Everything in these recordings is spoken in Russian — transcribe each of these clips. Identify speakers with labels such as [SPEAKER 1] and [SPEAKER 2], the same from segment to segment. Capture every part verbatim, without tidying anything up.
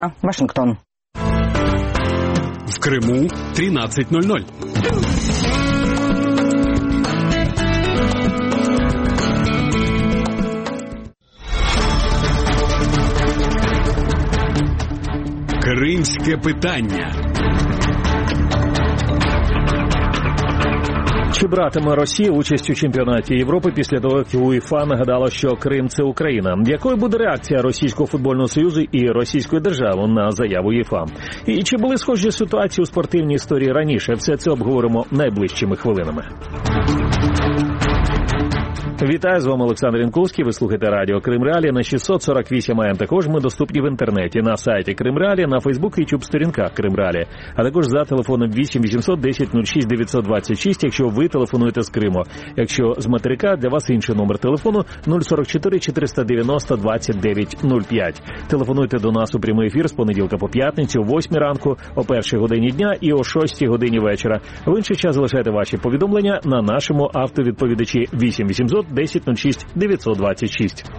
[SPEAKER 1] Вашингтон.
[SPEAKER 2] В Крыму тринадцать ноль ноль. Кримське питання.
[SPEAKER 3] Чи братиме Росія участь у чемпіонаті Європи після того, як УЄФА нагадала, що Крим – це Україна? Якою буде реакція Російського футбольного союзу і Російської держави на заяву УЄФА? І чи були схожі ситуації у спортивній історії раніше? Все це обговоримо найближчими хвилинами. Вітаю, з вами Олександр Янковський, ви слухаєте радіо Крим Реалі на шістсот сорок вісім ей ем. Також ми доступні в інтернеті, на сайті Крим Реалі, на Фейсбук і Ютуб сторінках Крим Реалі, а також за телефоном вісім вісімсот десять нуль шість дев'ятсот двадцять шість, якщо ви телефонуєте з Криму. Якщо з материка, для вас інший номер телефону нуль сорок чотири чотириста дев'яносто двадцять дев'ять нуль п'ять. Телефонуйте до нас у прямий ефір з понеділка по п'ятницю о восьмій ранку, о першій годині дня і о шостій годині вечора. В інший час залишайте ваші повідомлення на нашому автовідповідачі вісім вісімсот десять нуль шість дев'ятсот двадцять шість.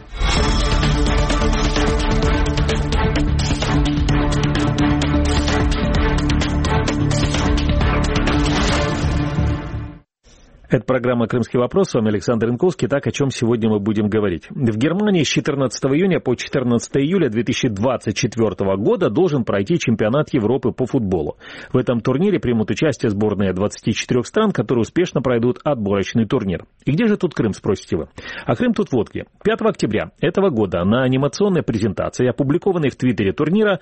[SPEAKER 3] Это программа «Крымский вопрос». С вами Александр Янковский. Так, о чем сегодня мы будем говорить. В Германии с четырнадцатого июня по четырнадцатого июля две тысячи двадцать четвёртого года должен пройти чемпионат Европы по футболу. В этом турнире примут участие сборные двадцати четырёх стран, которые успешно пройдут отборочный турнир. И где же тут Крым, спросите вы? А Крым тут вот где. пятого октября этого года на анимационной презентации, опубликованной в твиттере турнира,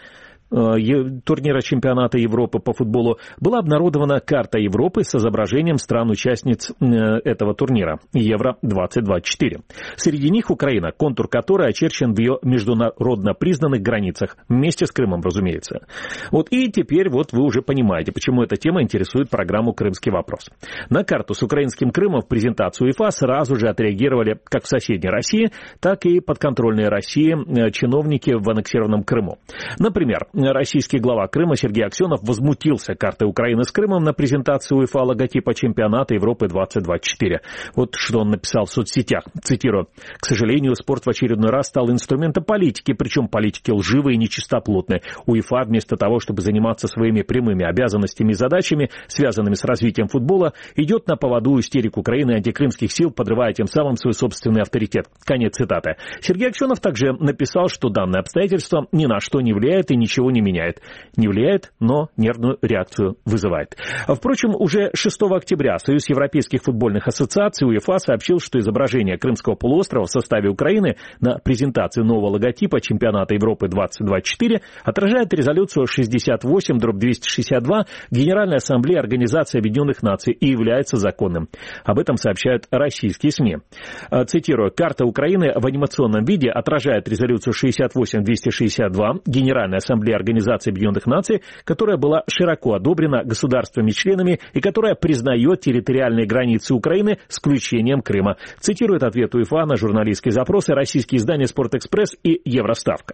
[SPEAKER 3] турнира чемпионата Европы по футболу, была обнародована карта Европы с изображением стран-участниц этого турнира Евро двадцать двадцать четыре. Среди них Украина, контур которой очерчен в ее международно признанных границах, вместе с Крымом, разумеется. Вот и теперь вот вы уже понимаете, почему эта тема интересует программу «Крымский вопрос». На карту с украинским Крымом в презентацию УЕФА сразу же отреагировали как в соседней России, так и подконтрольные России чиновники в аннексированном Крыму. Например, российский глава Крыма Сергей Аксенов возмутился картой Украины с Крымом на презентации УЕФА логотипа чемпионата Европы двадцать двадцать четыре. Вот что он написал в соцсетях. Цитирую. «К сожалению, спорт в очередной раз стал инструментом политики, причем политики лживые и нечистоплотные. УЕФА вместо того, чтобы заниматься своими прямыми обязанностями и задачами, связанными с развитием футбола, идет на поводу истерик Украины и антикрымских сил, подрывая тем самым свой собственный авторитет». Конец цитаты. Сергей Аксенов также написал, что данное обстоятельство ни на что не влияет и ничего не меняет. Не влияет, но нервную реакцию вызывает. Впрочем, уже шестого октября Союз Европейских футбольных ассоциаций УЕФА сообщил, что изображение Крымского полуострова в составе Украины на презентации нового логотипа чемпионата Европы двадцать двадцать четыре отражает резолюцию шестьдесят восемь дробь двести шестьдесят два Генеральной Ассамблеи Организации Объединенных Наций и является законным. Об этом сообщают российские СМИ. Цитирую. «Карта Украины в анимационном виде отражает резолюцию шестьдесят восемь двести шестьдесят два Генеральной Ассамблеи Организации Объединенных Наций, которая была широко одобрена государствами-членами и которая признает территориальные границы Украины с включением Крыма». Цитирует ответ УЕФА на журналистские запросы российские издания «Спортэкспресс» и «Евроставка».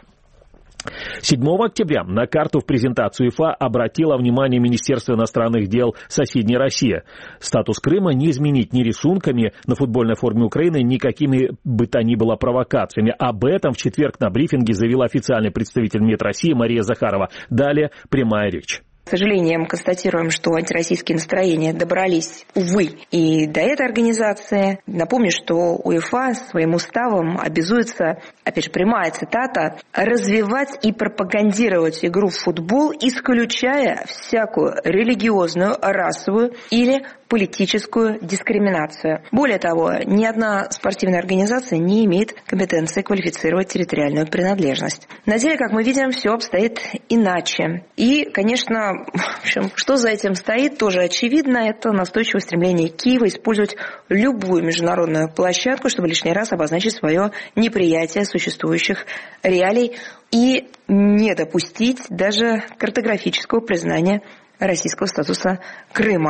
[SPEAKER 3] седьмого октября на карту в презентацию УЕФА обратило внимание Министерство иностранных дел соседней России. Статус Крыма не изменить ни рисунками на футбольной форме Украины, никакими бы то ни было провокациями. Об этом в четверг на брифинге заявила официальный представитель МИД России Мария Захарова. Далее прямая речь.
[SPEAKER 4] С сожалением констатируем, что антироссийские настроения добрались, увы, и до этой организации. Напомню, что УЕФА своим уставом обязуется, опять же, прямая цитата, развивать и пропагандировать игру в футбол, исключая всякую религиозную, расовую или политическую дискриминацию. Более того, ни одна спортивная организация не имеет компетенции квалифицировать территориальную принадлежность. На деле, как мы видим, все обстоит иначе. И, конечно, в общем, что за этим стоит, тоже очевидно. Это настойчивое стремление Киева использовать любую международную площадку, чтобы лишний раз обозначить свое неприятие существующих реалий и не допустить даже картографического признания российского статуса Крыма.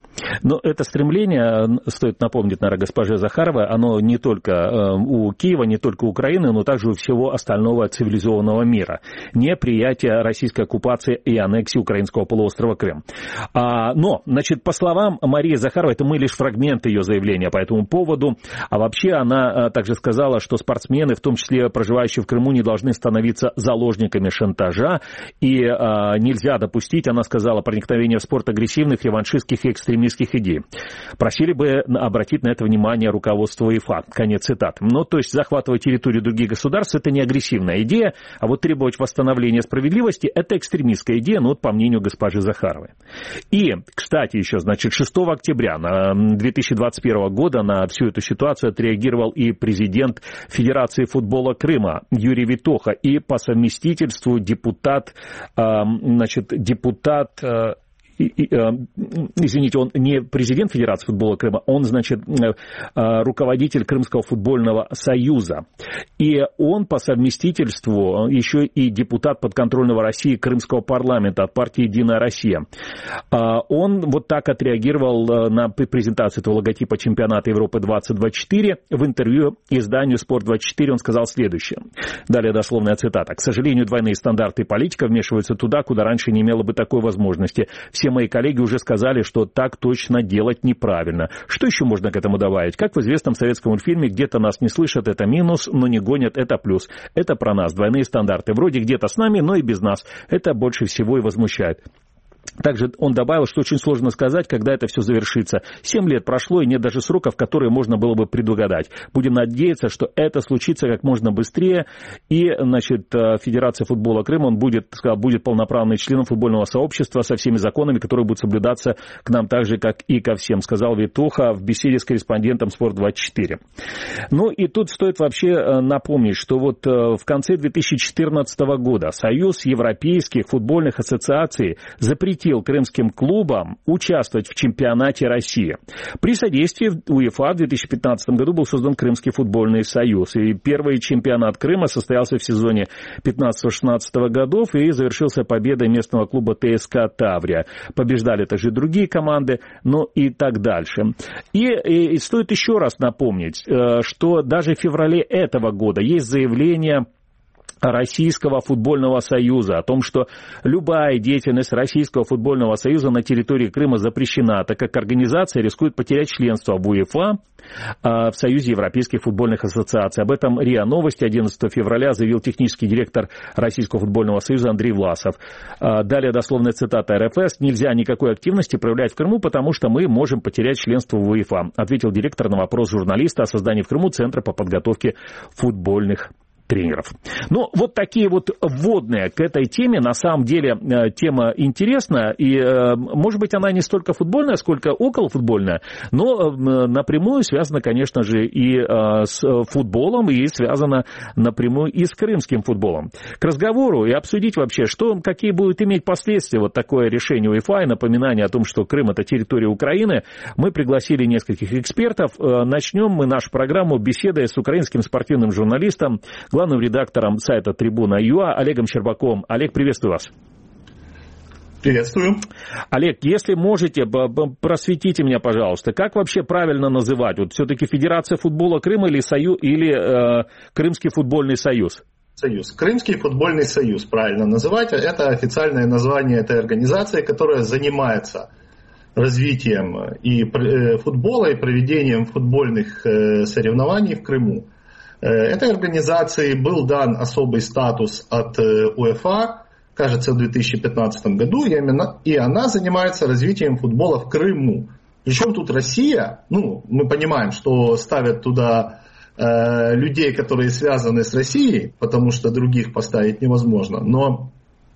[SPEAKER 3] Но это стремление, стоит напомнить, наверное, госпоже Захаровой, оно не только у Киева, не только у Украины, но также у всего остального цивилизованного мира. Неприятие российской оккупации и аннексии украинского полуострова Крым. Но, значит, по словам Марии Захаровой, это мы лишь фрагмент ее заявления по этому поводу, а вообще она также сказала, что спортсмены, в том числе проживающие в Крыму, не должны становиться заложниками шантажа, и нельзя допустить, она сказала, проникновение в спорт агрессивных, реваншистских и экстремистских идей. Просили бы обратить на это внимание руководство УЕФА. Конец цитаты. Ну, то есть захватывать территорию других государств — это не агрессивная идея, а вот требовать восстановления справедливости — это экстремистская идея, ну, вот по мнению госпожи Захаровой. И, кстати, еще, значит, шестого октября две тысячи двадцать первого года на всю эту ситуацию отреагировал и президент Федерации футбола Крыма Юрий Витоха, и по совместительству депутат, значит, депутат... Извините, он не президент Федерации футбола Крыма, он, значит, руководитель Крымского футбольного союза. И он по совместительству еще и депутат подконтрольного России Крымского парламента от партии «Единая Россия». Он вот так отреагировал на презентацию этого логотипа чемпионата Европы двадцать двадцать четыре. В интервью изданию «Спорт двадцать четыре» он сказал следующее. Далее дословная цитата. «К сожалению, двойные стандарты и политика вмешиваются туда, куда раньше не имело бы такой возможности. Все мои коллеги уже сказали, что так точно делать неправильно. Что еще можно к этому добавить? Как в известном советском мультфильме, где-то нас не слышат, это минус, но не гонят, это плюс. Это про нас, двойные стандарты. Вроде где-то с нами, но и без нас. Это больше всего и возмущает». Также он добавил, что очень сложно сказать, когда это все завершится. Семь лет прошло, и нет даже сроков, которые можно было бы предугадать. Будем надеяться, что это случится как можно быстрее, и, значит, Федерация футбола Крыма, он будет, сказал, будет полноправным членом футбольного сообщества со всеми законами, которые будут соблюдаться к нам так же, как и ко всем, сказал Витоха в беседе с корреспондентом «Спорт двадцать четыре». Ну и тут стоит вообще напомнить, что вот в конце две тысячи четырнадцатого года Союз европейских футбольных ассоциаций запретил крымским клубам участвовать в чемпионате России. При содействии УЕФА в две тысячи пятнадцатом году был создан Крымский футбольный союз. И первый чемпионат Крыма состоялся в сезоне пятнадцатого-шестнадцатого годов и завершился победой местного клуба ТСК «Таврия». Побеждали также другие команды, ну и так дальше. И, и, и стоит еще раз напомнить, что даже в феврале этого года есть заявление Российского футбольного союза о том, что любая деятельность Российского футбольного союза на территории Крыма запрещена, так как организация рискует потерять членство в УЕФА, в Союзе европейских футбольных ассоциаций. Об этом РИА Новости одиннадцатого февраля заявил технический директор Российского футбольного союза Андрей Власов. Далее дословная цитата РФС. «Нельзя никакой активности проявлять в Крыму, потому что мы можем потерять членство в УЕФА», ответил директор на вопрос журналиста о создании в Крыму Центра по подготовке футбольных тренеров. Ну, вот такие вот вводные к этой теме. На самом деле тема интересная, и, может быть, она не столько футбольная, сколько околофутбольная, но напрямую связана, конечно же, и с футболом, и связана напрямую и с крымским футболом. К разговору и обсудить вообще, что, какие будут иметь последствия вот такое решение УЕФА и напоминание о том, что Крым — это территория Украины, мы пригласили нескольких экспертов. Начнем мы нашу программу беседой с украинским спортивным журналистом, главным редактором сайта Трибуна.ua Олегом Щербаковым. Олег, приветствую вас.
[SPEAKER 1] Приветствую.
[SPEAKER 3] Олег, если можете, просветите меня, пожалуйста, как вообще правильно называть? Вот все-таки Федерация футбола Крыма или, сою, или э, Крымский футбольный союз?
[SPEAKER 1] Союз. Крымский футбольный союз, правильно называть. Это официальное название этой организации, которая занимается развитием и футбола, и проведением футбольных соревнований в Крыму. Этой организации был дан особый статус от УЕФА, кажется, в две тысячи пятнадцатом году, и, именно, и она занимается развитием футбола в Крыму. Причем тут Россия, ну, мы понимаем, что ставят туда э, людей, которые связаны с Россией, потому что других поставить невозможно, но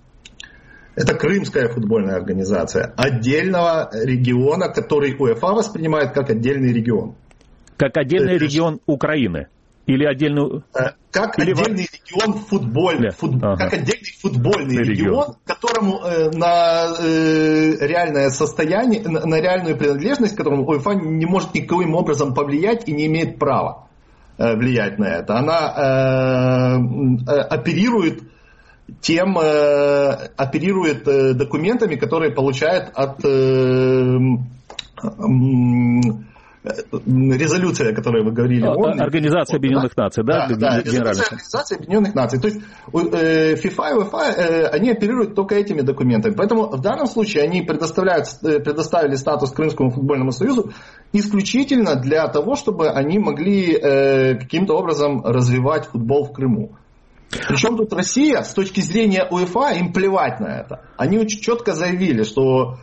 [SPEAKER 1] это Крымская футбольная организация отдельного региона, который УЕФА воспринимает как отдельный регион.
[SPEAKER 3] Как отдельный Это... регион Украины? Или отдельную...
[SPEAKER 1] Как Или отдельный в... регион футбольный, фут... ага. как отдельный футбольный регион, регион которому э, на э, реальное состояние, на, на реальную принадлежность, которому УЕФА не может никаким образом повлиять и не имеет права э, влиять на это. Она э, э, оперирует тем, э, оперирует э, документами, которые получает от э, резолюция, о которой вы говорили. ООН,
[SPEAKER 3] Организация Объединенных
[SPEAKER 1] да?
[SPEAKER 3] Наций, да?
[SPEAKER 1] Да, да, резолюция Организации Объединенных Наций. То есть FIFA и УЕФА, они оперируют только этими документами. Поэтому в данном случае они предоставляют, предоставили статус Крымскому футбольному союзу исключительно для того, чтобы они могли каким-то образом развивать футбол в Крыму. Причем тут Россия, с точки зрения УЕФА, им плевать на это. Они очень четко заявили, что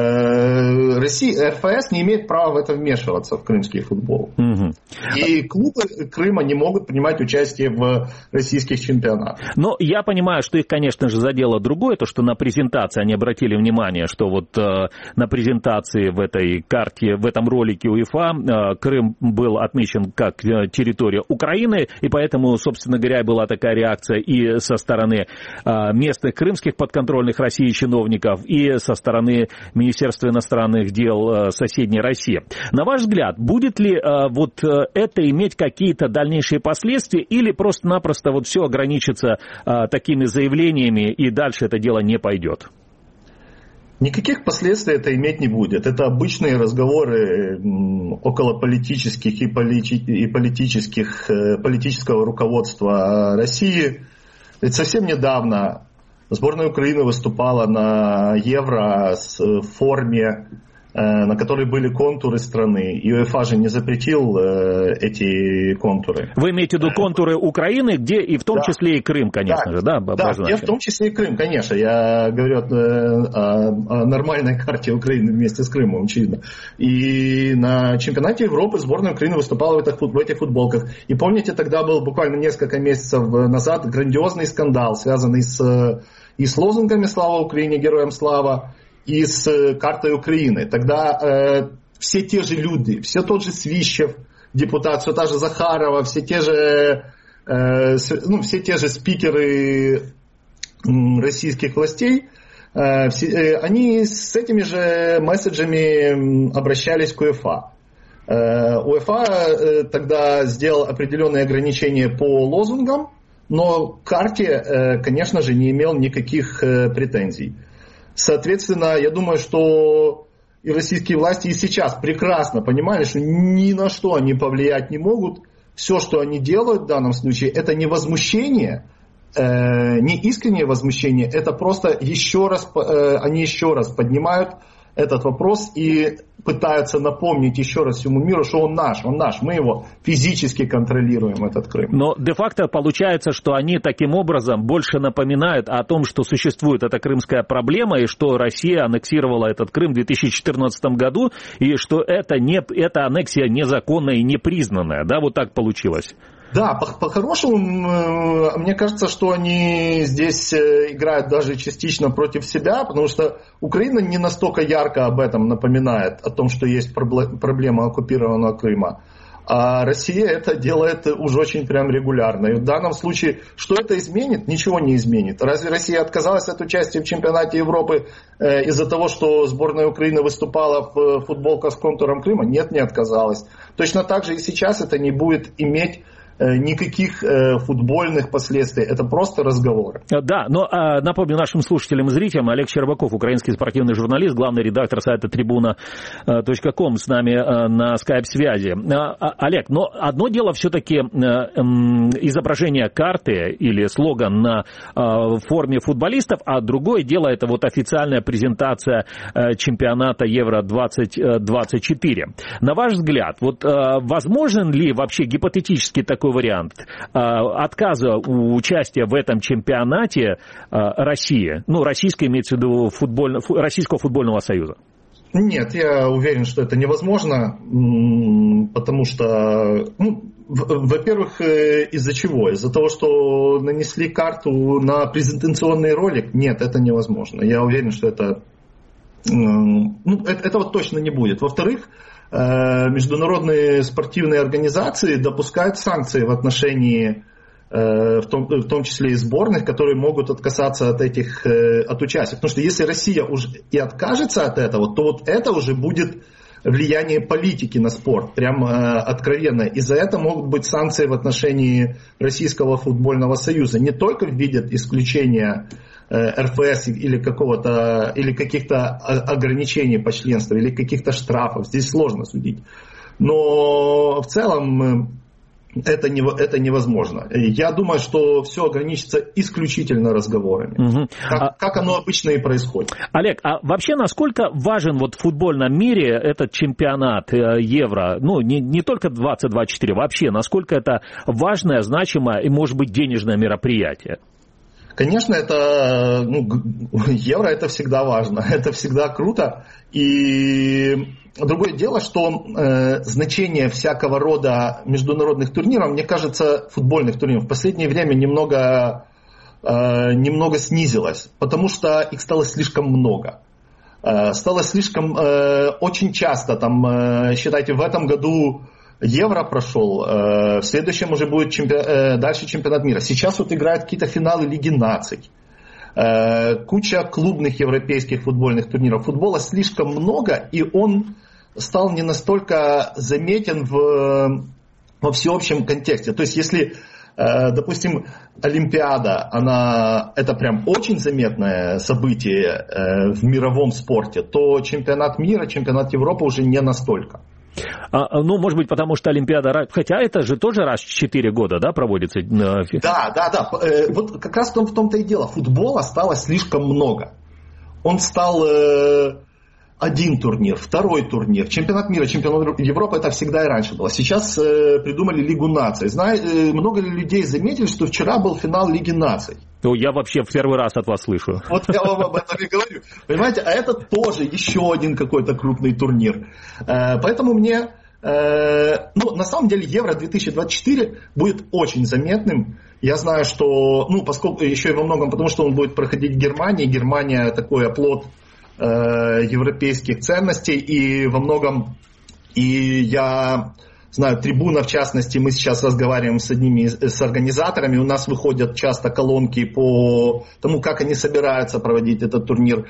[SPEAKER 1] э, Россия, эр эф эс не имеет права в это вмешиваться, в крымский футбол. Угу. И клубы Крыма не могут принимать участие в российских чемпионатах.
[SPEAKER 3] Но я понимаю, что их, конечно же, задело другое, то, что на презентации они обратили внимание, что вот э, на презентации в этой карте, в этом ролике УЕФА э, Крым был отмечен как э, территория Украины, и поэтому, собственно говоря, была такая реакция и со стороны э, местных крымских подконтрольных России чиновников, и со стороны Министерства иностранных дел э, соседней России. На ваш взгляд, будет ли э, вот э, это иметь какие-то дальнейшие последствия, или просто-напросто вот все ограничится э, такими заявлениями, и дальше это дело не пойдет?
[SPEAKER 1] Никаких последствий это иметь не будет. Это обычные разговоры околополитических и, полити... и политических, политического руководства России. Ведь совсем недавно сборная Украины выступала на Евро в форме, на которой были контуры страны. И УЕФА же не запретил эти контуры.
[SPEAKER 3] Вы имеете в виду контуры Украины, где и в том да. числе и Крым, конечно
[SPEAKER 1] да.
[SPEAKER 3] же, да?
[SPEAKER 1] Да, где в том числе и Крым, конечно. Я говорю о, о нормальной карте Украины вместе с Крымом, очевидно. И на чемпионате Европы сборная Украины выступала в этих, в этих футболках. И помните, тогда был буквально несколько месяцев назад грандиозный скандал, связанный с, и с лозунгами «Слава Украине! Героям слава!» и с картой Украины. Тогда э, все те же люди, все тот же Свищев, депутат, все та же Захарова, все те же, э, ну, все те же спикеры э, российских властей, э, все, э, они с этими же месседжами обращались к УЕФА. Э, УЕФА э, тогда сделал определенные ограничения по лозунгам, но к карте, э, конечно же, не имел никаких э, претензий. Соответственно, я думаю, что и российские власти и сейчас прекрасно понимали, что ни на что они повлиять не могут. Все, что они делают в данном случае, это не возмущение, э, не искреннее возмущение, это просто еще раз, э, они еще раз поднимают этот вопрос и пытаются напомнить еще раз всему миру, что он наш, он наш, мы его физически контролируем, этот Крым.
[SPEAKER 3] Но де-факто получается, что они таким образом больше напоминают о том, что существует эта крымская проблема, и что Россия аннексировала этот Крым в две тысячи четырнадцатом году, и что это не, эта аннексия незаконная и непризнанная, да, вот так получилось.
[SPEAKER 1] Да, по-хорошему, мне кажется, что они здесь играют даже частично против себя, потому что Украина не настолько ярко об этом напоминает, о том, что есть проблема оккупированного Крыма. А Россия это делает уже очень прям регулярно. И в данном случае, что это изменит? Ничего не изменит. Разве Россия отказалась от участия в чемпионате Европы э, из-за того, что сборная Украины выступала в футболках с контуром Крыма? Нет, не отказалась. Точно так же и сейчас это не будет иметь никаких э, футбольных последствий. Это просто разговоры.
[SPEAKER 3] Да, но э, напомню нашим слушателям и зрителям, Олег Щербаков, украинский спортивный журналист, главный редактор сайта трибуна точка ком, с нами э, на скайп-связи. Э, Олег, но одно дело все-таки э, э, изображение карты или слоган на э, форме футболистов, а другое дело это вот официальная презентация э, чемпионата Евро двадцать двадцать четыре. На ваш взгляд, вот э, возможен ли вообще гипотетически такой вариант отказа у участия в этом чемпионате России, ну, российская имеется в виду футболь, Российского футбольного союза?
[SPEAKER 1] Нет, я уверен, что это невозможно, потому что, ну, во-первых, из-за чего? Из-за того, что нанесли карту на презентационный ролик? Нет, это невозможно. Я уверен, что это, ну, это, этого точно не будет. Во-вторых, международные спортивные организации допускают санкции в отношении, в том, в том числе и сборных, которые могут отказаться от этих, от участия. Потому что если Россия уже и откажется от этого, то вот это уже будет влияние политики на спорт, прям откровенно. И за это могут быть санкции в отношении Российского футбольного союза. Не только в виде исключения эр эф эс или какого-то, или каких-то ограничений по членству, или каких-то штрафов. Здесь сложно судить. Но в целом это, не, это невозможно. Я думаю, что все ограничится исключительно разговорами. Угу. Как, а, как оно обычно и происходит.
[SPEAKER 3] Олег, а вообще насколько важен вот в футбольном мире этот чемпионат Евро? Ну, не, не только двадцать двадцать четыре, вообще, насколько это важное, значимое и, может быть, денежное мероприятие?
[SPEAKER 1] Конечно, это, ну, Евро это всегда важно, это всегда круто. И другое дело, что э, значение всякого рода международных турниров, мне кажется, футбольных турниров в последнее время немного, э, немного снизилось, потому что их стало слишком много. Э, стало слишком, э, очень часто, там, э, считайте, в этом году Евро прошел, э, в следующем уже будет чемпи... э, дальше чемпионат мира. Сейчас вот играют какие-то финалы Лиги наций. Э, куча клубных европейских футбольных турниров. Футбола слишком много, и он стал не настолько заметен в, во всеобщем контексте. То есть, если, э, допустим, Олимпиада, она, это прям очень заметное событие э, в мировом спорте, то чемпионат мира, чемпионат Европы уже не настолько.
[SPEAKER 3] А, ну, может быть, потому что Олимпиада, хотя это же тоже раз в четыре года, да, проводится?
[SPEAKER 1] Да, да, да. Э, вот как раз в, том, в том-то и дело. Футбола стало слишком много. Он стал э, один турнир, второй турнир. Чемпионат мира, чемпионат Европы, это всегда и раньше было. Сейчас э, придумали Лигу наций. Знаете, э, много ли людей заметили, что вчера был финал Лиги наций?
[SPEAKER 3] Ну, я вообще в первый раз от вас слышу.
[SPEAKER 1] Вот я вам об этом и говорю. Понимаете, а это тоже еще один какой-то крупный турнир. Поэтому мне, ну, на самом деле, Евро две тысячи двадцать четыре будет очень заметным. Я знаю, что, ну, поскольку еще и во многом, потому что он будет проходить в Германии. Германия такой оплот европейских ценностей, и во многом, и я... знаю, Трибуна, в частности, мы сейчас разговариваем с одними, с организаторами, у нас выходят часто колонки по тому, как они собираются проводить этот турнир.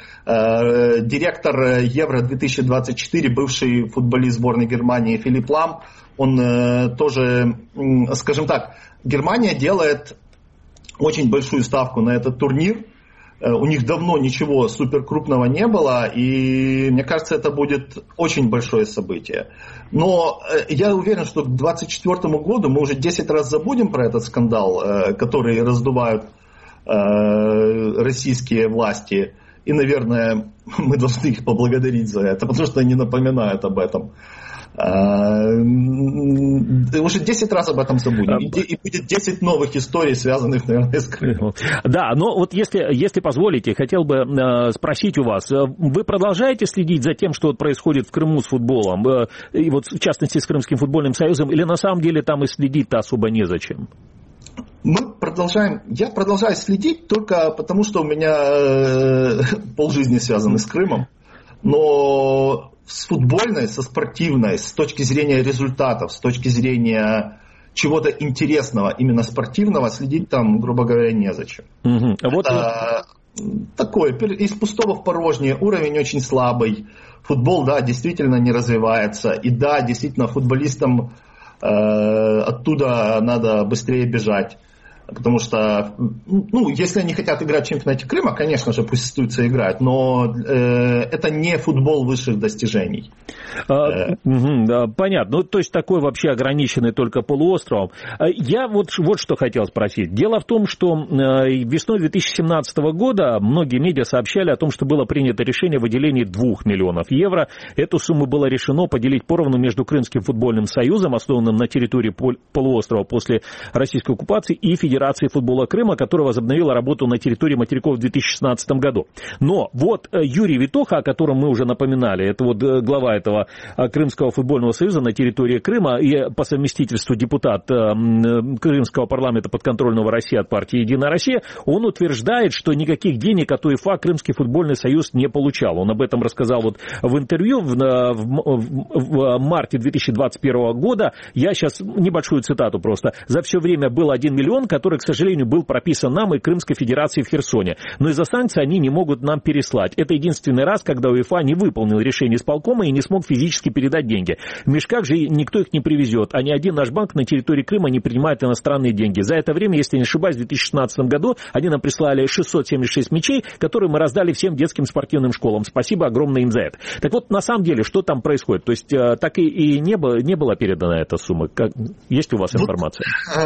[SPEAKER 1] Директор Евро две тысячи двадцать четыре, бывший футболист сборной Германии Филипп Лам, он тоже, скажем так, Германия делает очень большую ставку на этот турнир. У них давно ничего суперкрупного не было, и мне кажется, это будет очень большое событие. Но я уверен, что к двадцать четвёртому году мы уже десять раз забудем про этот скандал, который раздувают российские власти. И, наверное, мы должны их поблагодарить за это, потому что они напоминают об этом. Уже десять раз об этом забудем. И будет десять новых историй, связанных, наверное, с Крымом.
[SPEAKER 3] Да, но вот если, если позволите, хотел бы э, спросить у вас. Вы продолжаете следить за тем, что происходит в Крыму с футболом? Э, и вот в частности с Крымским футбольным союзом? Или на самом деле там и следить-то особо незачем?
[SPEAKER 1] Мы продолжаем, я продолжаю следить только потому, что у меня э, полжизни связаны с Крымом. Но с футбольной, со спортивной, с точки зрения результатов, с точки зрения чего-то интересного, именно спортивного, следить там, грубо говоря, незачем. Угу. А вот это такое, из пустого в порожнее, уровень очень слабый. Футбол, да, действительно не развивается. И да, действительно, футболистам э, оттуда надо быстрее бежать. Потому что, ну, если они хотят играть в чемпионате Крыма, конечно же, пусть остаются играть, но э, это не футбол высших достижений.
[SPEAKER 3] А, угу, да, понятно. Ну, то есть такой вообще ограниченный только полуостровом. Я вот, вот что хотел спросить. Дело в том, что весной две тысячи семнадцатого года многие медиа сообщали о том, что было принято решение о выделении двух миллионов евро. Эту сумму было решено поделить поровну между Крымским футбольным союзом, основанным на территории полуострова после российской оккупации, и Федерацией футбола Крыма, которая возобновила работу на территории материков в две тысячи шестнадцатом году. Но вот Юрий Витоха, о котором мы уже напоминали, это вот глава этого Крымского футбольного союза на территории Крыма и по совместительству депутат Крымского парламента подконтрольного России от партии «Единая Россия», он утверждает, что никаких денег от УЕФА Крымский футбольный союз не получал. Он об этом рассказал вот в интервью в, в, в марте две тысячи двадцать первого года. Я сейчас небольшую цитату просто. «За все время был один миллион, который, к сожалению, был прописан нам и Крымской Федерации в Херсоне. Но из-за санкций они не могут нам переслать. Это единственный раз, когда УЕФА не выполнил решение исполкома и не смог физически передать деньги. В мешках же никто их не привезет, а ни один наш банк на территории Крыма не принимает иностранные деньги. За это время, если не ошибаюсь, в две тысячи шестнадцатом году они нам прислали шестьсот семьдесят шесть мячей, которые мы раздали всем детским спортивным школам. Спасибо огромное им за это. Так вот, на самом деле, что там происходит? То есть, так и, и не, было, не была передана эта сумма. Как, есть у вас информация?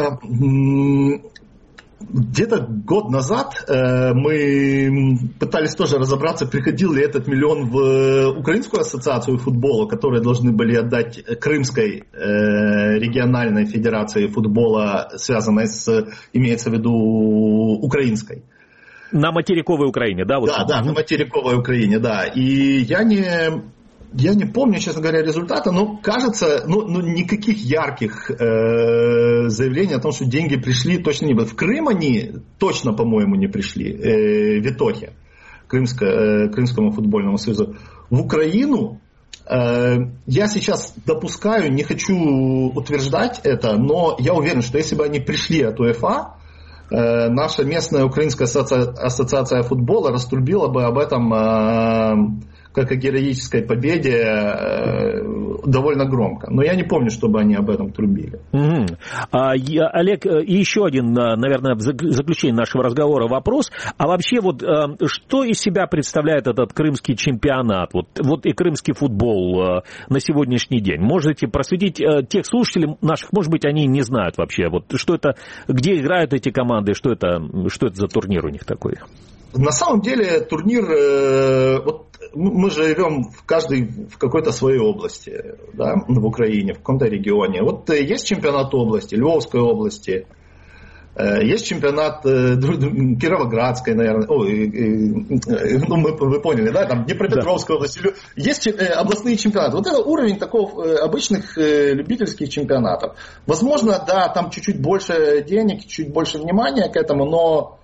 [SPEAKER 1] Где-то год назад э, мы пытались тоже разобраться, приходил ли этот миллион в Украинскую ассоциацию футбола, которые должны были отдать Крымской э, региональной федерации футбола, связанной с, имеется в виду, украинской.
[SPEAKER 3] На материковой Украине, да? Вот
[SPEAKER 1] да, да, на материковой Украине, да. И я не... Я не помню, честно говоря, результата, но кажется, ну, ну никаких ярких э, заявлений о том, что деньги пришли, точно не было. В Крым они точно, по-моему, не пришли, э, в итоге, Крымско, э, Крымскому футбольному союзу. В Украину э, я сейчас допускаю, не хочу утверждать это, но я уверен, что если бы они пришли от УЕФА, э, наша местная Украинская ассоциация, ассоциация футбола раструбила бы об этом... Э, как о героической победе, э, довольно громко. Но я не помню, чтобы они об этом трубили.
[SPEAKER 3] Mm-hmm. А, я, Олег, и еще один, наверное, в заключение нашего разговора вопрос. А вообще, вот что из себя представляет этот крымский чемпионат, вот, вот и крымский футбол на сегодняшний день? Можете просветить тех слушателей наших, может быть, они не знают вообще, вот что это, где играют эти команды, что это, что это за турнир у них такой?
[SPEAKER 1] На самом деле турнир, э, вот мы живем в каждой в какой-то своей области, да, в Украине, в каком-то регионе. Вот э, есть чемпионат области, Львовской области, э, есть чемпионат э, Кировоградской, наверное, о, э, э, ну мы, вы поняли, да, там Днепропетровской да. области. Есть э, областные чемпионаты. Вот это уровень такого э, обычных э, любительских чемпионатов. Возможно, да, там чуть-чуть больше денег, чуть больше внимания к этому, но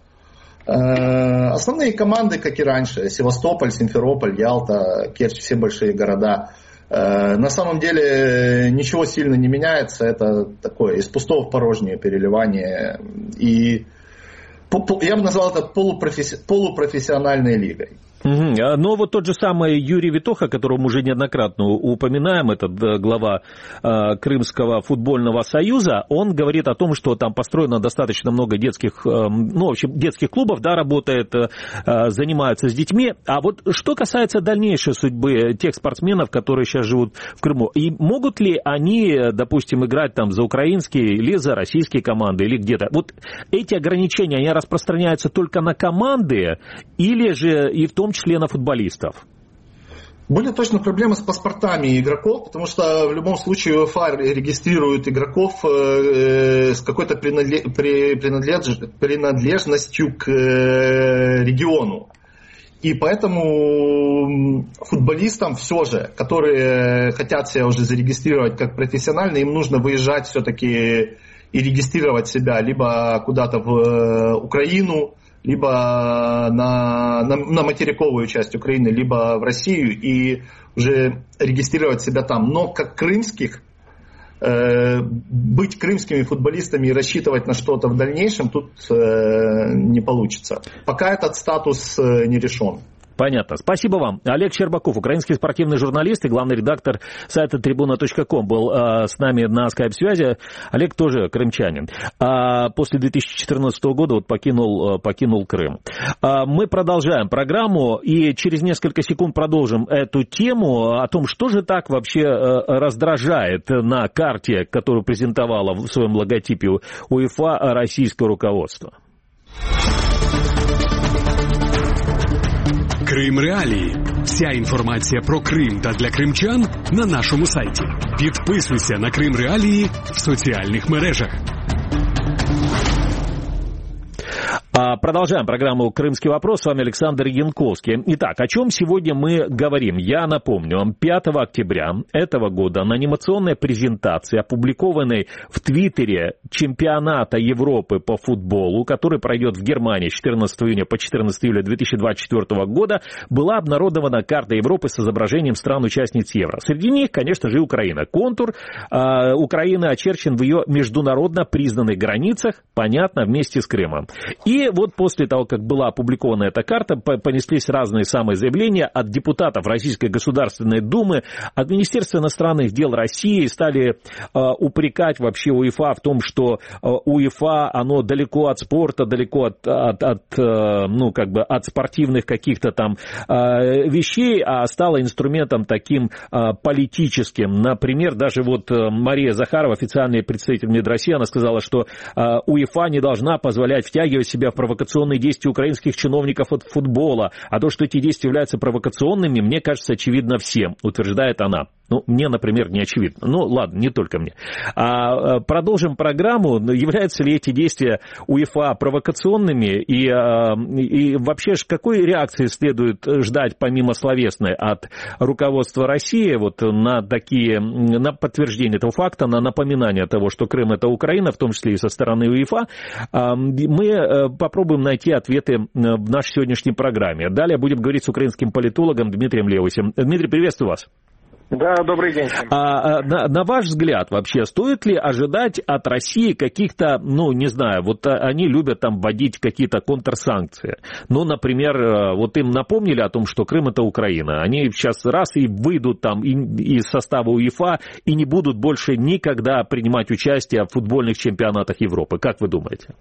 [SPEAKER 1] основные команды, как и раньше, Севастополь, Симферополь, Ялта, Керчь, все большие города. На самом деле ничего сильно не меняется, это такое из пустого в порожнее переливание. И я бы назвал это полупрофесси... полупрофессиональной лигой.
[SPEAKER 3] Угу. Но вот тот же самый Юрий Витоха, которого мы уже неоднократно упоминаем, этот глава э, Крымского футбольного союза, он говорит о том, что там построено достаточно много детских, э, ну, в общем, детских клубов, да, работает, э, занимаются с детьми. А вот что касается дальнейшей судьбы тех спортсменов, которые сейчас живут в Крыму, и могут ли они, допустим, играть там за украинские или за российские команды, или где-то? Вот эти ограничения, они распространяются только на команды, или же и в том числе на футболистов?
[SPEAKER 1] Были точно проблемы с паспортами игроков, потому что в любом случае УЕФА регистрирует игроков э, с какой-то принадлеж... принадлеж... принадлежностью к э, региону. И поэтому футболистам все же, которые хотят себя уже зарегистрировать как профессиональные, им нужно выезжать все-таки и регистрировать себя либо куда-то в Украину, либо на, на, на материковую часть Украины, либо в Россию, и уже регистрировать себя там. Но как крымских, э, быть крымскими футболистами и рассчитывать на что-то в дальнейшем тут э, не получится. Пока этот статус э, не решен.
[SPEAKER 3] Понятно. Спасибо вам. Олег Щербаков, украинский спортивный журналист и главный редактор сайта трибуна точка ком, был э, с нами на скайп-связи. Олег тоже крымчанин. А после две тысячи четырнадцатого года вот покинул, покинул Крым. А мы продолжаем программу и через несколько секунд продолжим эту тему о том, что же так вообще э, раздражает на карте, которую презентовала в своем логотипе УЕФА российское руководство.
[SPEAKER 2] Крим Реалії. Вся інформація про Крим та для кримчан на нашому сайті. Підписуйся на Крим Реалії в соціальних мережах.
[SPEAKER 3] А Продолжаем программу «Крымский вопрос». С вами Александр Янковский. Итак, о чем сегодня мы говорим? Я напомню, пятого октября этого года на анимационной презентации, опубликованной в Твиттере чемпионата Европы по футболу, который пройдет в Германии с четырнадцатого июня по четырнадцатое июля две тысячи двадцать четвёртого года, была обнародована карта Европы с изображением стран-участниц Евро. Среди них, конечно же, и Украина. Контур э, Украины очерчен в ее международно признанных границах, понятно, вместе с Крымом. И вот после того, как была опубликована эта карта, понеслись разные самые заявления от депутатов Российской Государственной Думы, от Министерства иностранных дел России, стали э, упрекать вообще УЕФА в том, что э, УЕФА, оно далеко от спорта, далеко от, от, от, э, ну, как бы от спортивных каких-то там э, вещей, а стало инструментом таким э, политическим. Например, даже вот э, Мария Захарова, официальный представитель МИД России, она сказала, что э, УЕФА не должна позволять втягивать себя в провокационные действия украинских чиновников от футбола. А то, что эти действия являются провокационными, мне кажется, очевидно всем, утверждает она. Ну, мне, например, не очевидно. Ну, ладно, не только мне. А, продолжим программу. Являются ли эти действия УЕФА провокационными? И, и вообще, какой реакции следует ждать, помимо словесной, от руководства России вот на такие, на подтверждение этого факта, на напоминание того, что Крым — это Украина, в том числе и со стороны УЕФА? Мы попробуем найти ответы в нашей сегодняшней программе. Далее будем говорить с украинским политологом Дмитрием Левусем. Дмитрий, приветствую вас.
[SPEAKER 5] Да, добрый день.
[SPEAKER 3] А, на, на ваш взгляд, вообще, стоит ли ожидать от России каких-то, ну, не знаю, вот они любят там вводить какие-то контрсанкции. Ну, например, вот им напомнили о том, что Крым — это Украина. Они сейчас раз и выйдут там из состава УЕФА и не будут больше никогда принимать участие в футбольных чемпионатах Европы. Как вы думаете?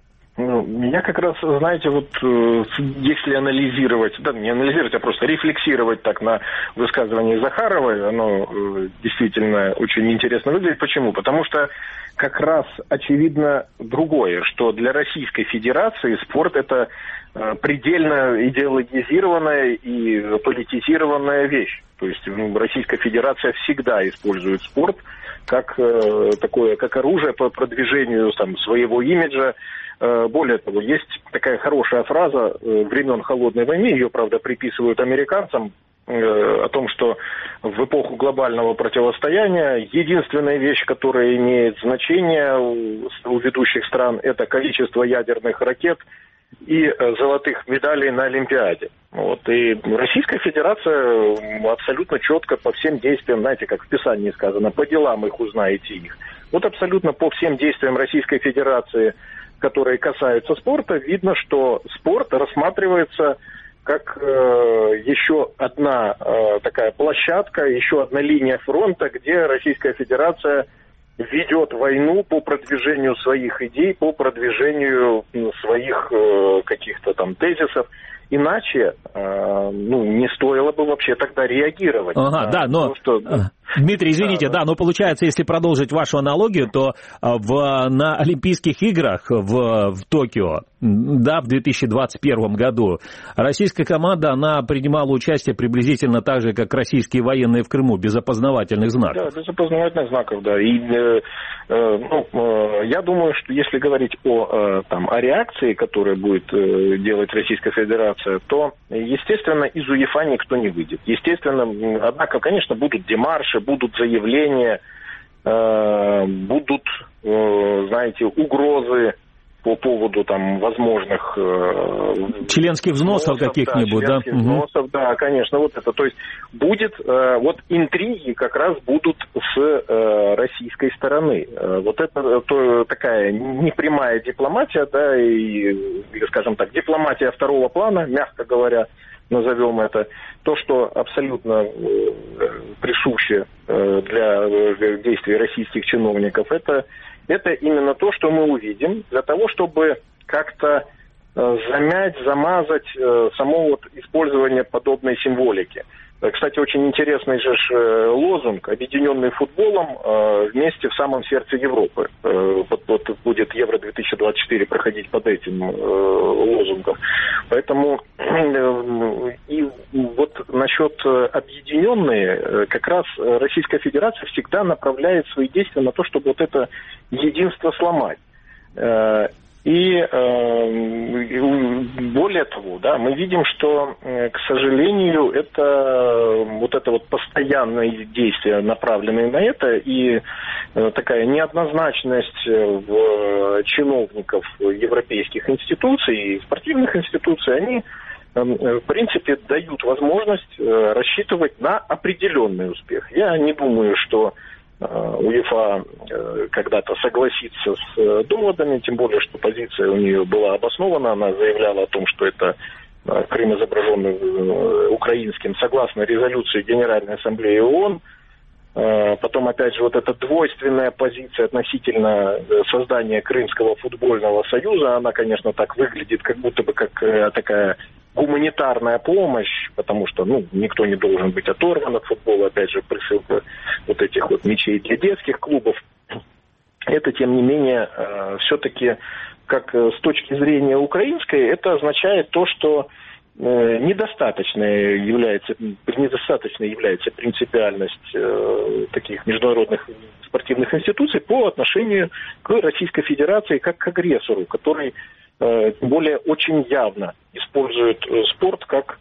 [SPEAKER 5] Я как раз, знаете, вот если анализировать, да, не анализировать, а просто рефлексировать так на высказывание Захаровой, оно действительно очень интересно выглядит. Почему? Потому что как раз очевидно другое, что для Российской Федерации спорт — это предельно идеологизированная и политизированная вещь. То есть ну, Российская Федерация всегда использует спорт как э, такое, как оружие по продвижению там, своего имиджа. Э, более того, есть такая хорошая фраза э, времен Холодной войны, ее, правда, приписывают американцам, э, о том, что в эпоху глобального противостояния единственная вещь, которая имеет значение у, у ведущих стран, это количество ядерных ракет и э, золотых медалей на Олимпиаде. Вот. И Российская Федерация абсолютно четко по всем действиям, знаете, как в Писании сказано, по делам их узнаете их. Вот абсолютно по всем действиям Российской Федерации, которые касаются спорта, видно, что спорт рассматривается как э, еще одна э, такая площадка, еще одна линия фронта, где Российская Федерация ведет войну по продвижению своих идей, по продвижению своих э, каких-то там тезисов. Иначе, э, ну, не стоило бы вообще тогда реагировать.
[SPEAKER 3] Ага,
[SPEAKER 5] на
[SPEAKER 3] да, но...
[SPEAKER 5] то, что...
[SPEAKER 3] Дмитрий, извините, да, да, но получается, если продолжить вашу аналогию, то в, на Олимпийских играх в, в Токио, да, в две тысячи двадцать первом году, российская команда, она принимала участие приблизительно так же, как российские военные в Крыму, без опознавательных знаков.
[SPEAKER 5] Да, без опознавательных знаков, да. И, э, э, ну, э, я думаю, что если говорить о, э, там, о реакции, которую будет э, делать Российская Федерация, то, естественно, из УЕФА никто не выйдет. Естественно, однако, конечно, будут демарши, будут заявления, э, будут, э, знаете, угрозы по поводу там возможных э,
[SPEAKER 3] членских взносов, взносов каких-нибудь, да?
[SPEAKER 5] Членских взносов, угу. Да, конечно, вот это. То есть будет, э, вот интриги как раз будут с э, российской стороны. Э, вот это то, такая непрямая дипломатия, да, и, скажем так, дипломатия второго плана, мягко говоря, назовем это, то, что абсолютно э, присуще э, для э, действий российских чиновников, это, это именно то, что мы увидим, для того, чтобы как-то э, замять, замазать э, само вот использование подобной символики. Кстати, очень интересный же лозунг «Объединенный футболом вместе в самом сердце Европы». Вот, вот будет Евро две тысячи двадцать четыре проходить под этим лозунгом. Поэтому и вот насчет объединенные, как раз Российская Федерация всегда направляет свои действия на то, чтобы вот это единство сломать. И э, более того, да, мы видим, что, к сожалению, это вот это вот постоянное действие, направленное на это, и э, такая неоднозначность в чиновников европейских институций и спортивных институций, они в принципе дают возможность рассчитывать на определенный успех. Я не думаю, что УЕФА когда-то согласится с доводами, тем более, что позиция у нее была обоснована. Она заявляла о том, что это Крым, изображенный украинским, согласно резолюции Генеральной Ассамблеи ООН. Потом, опять же, вот эта двойственная позиция относительно создания Крымского футбольного союза, она, конечно, так выглядит, как будто бы как такая гуманитарная помощь, потому что, ну, никто не должен быть оторван от футбола, опять же, присылка вот этих вот мячей для детских клубов. Это, тем не менее, все-таки, как с точки зрения украинской, это означает то, что недостаточно является, недостаточно является принципиальность э, таких международных спортивных институций по отношению к Российской Федерации как к агрессору, который, э, тем более, очень явно использует спорт как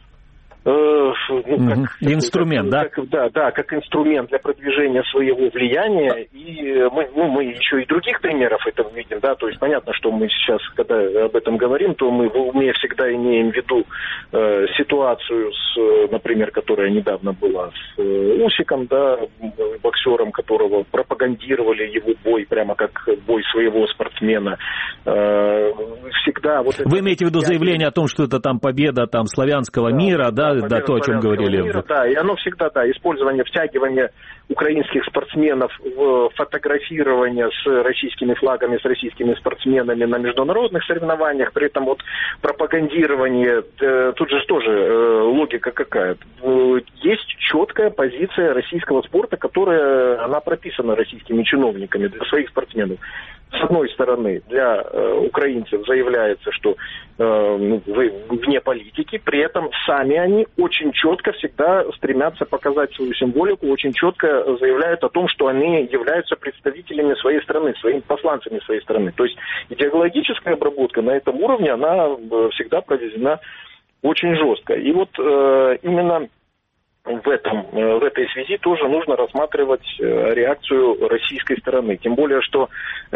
[SPEAKER 5] ну, как,
[SPEAKER 3] инструмент,
[SPEAKER 5] как,
[SPEAKER 3] да?
[SPEAKER 5] Как, да, да, как инструмент для продвижения своего влияния. И мы, ну, мы еще и других примеров этого видим, да, то есть понятно, что мы сейчас, когда об этом говорим, то мы в уме всегда имеем в виду э, ситуацию, с, например, которая недавно была с э, Усиком, да, боксером, которого пропагандировали его бой, прямо как бой своего спортсмена. Э, всегда вот
[SPEAKER 3] Вы имеете в виду заявление о том, что это там победа там славянского да, мира, да? Да, то, о чем говорили.
[SPEAKER 5] Мира, да, и оно всегда, да, использование, втягивание украинских спортсменов в фотографирование с российскими флагами, с российскими спортсменами на международных соревнованиях, при этом вот пропагандирование, э, тут же тоже э, логика какая. Э, есть четкая позиция российского спорта, которая, она прописана российскими чиновниками для своих спортсменов. С одной стороны, для э, украинцев заявляется, что э, вне политики, при этом сами они очень четко всегда стремятся показать свою символику, очень четко заявляют о том, что они являются представителями своей страны, своими посланцами своей страны. То есть идеологическая обработка на этом уровне, она всегда проведена очень жестко. И вот э, именно в, этом, в этой связи тоже нужно рассматривать реакцию российской стороны. Тем более, что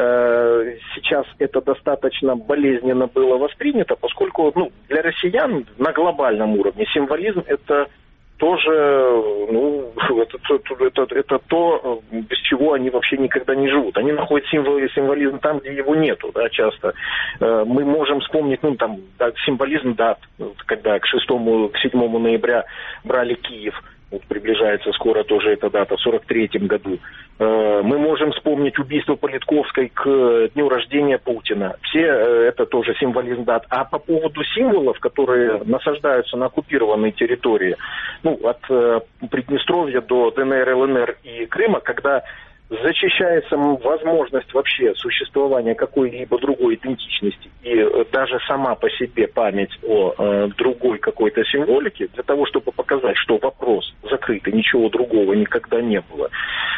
[SPEAKER 5] э, сейчас это достаточно болезненно было воспринято, поскольку ну, для россиян на глобальном уровне символизм это тоже ну, это, это, это, это то, без чего они вообще никогда не живут. Они находят символ, символизм там, где его нету, да, часто. Э, мы можем вспомнить, ну, там, да, символизм дат, когда к шестому, к седьмому ноября брали Киев. Вот приближается скоро тоже эта дата, в сорок третьем году. Мы можем вспомнить убийство Политковской к дню рождения Путина. Все это тоже символизм дат. А по поводу символов, которые насаждаются на оккупированной территории, ну, от Приднестровья до ДНР, ЛНР и Крыма, когда зачищается возможность вообще существования какой-либо другой идентичности и даже сама по себе память о э, другой какой-то символике, для того, чтобы показать, что вопрос закрыт и ничего другого никогда не было,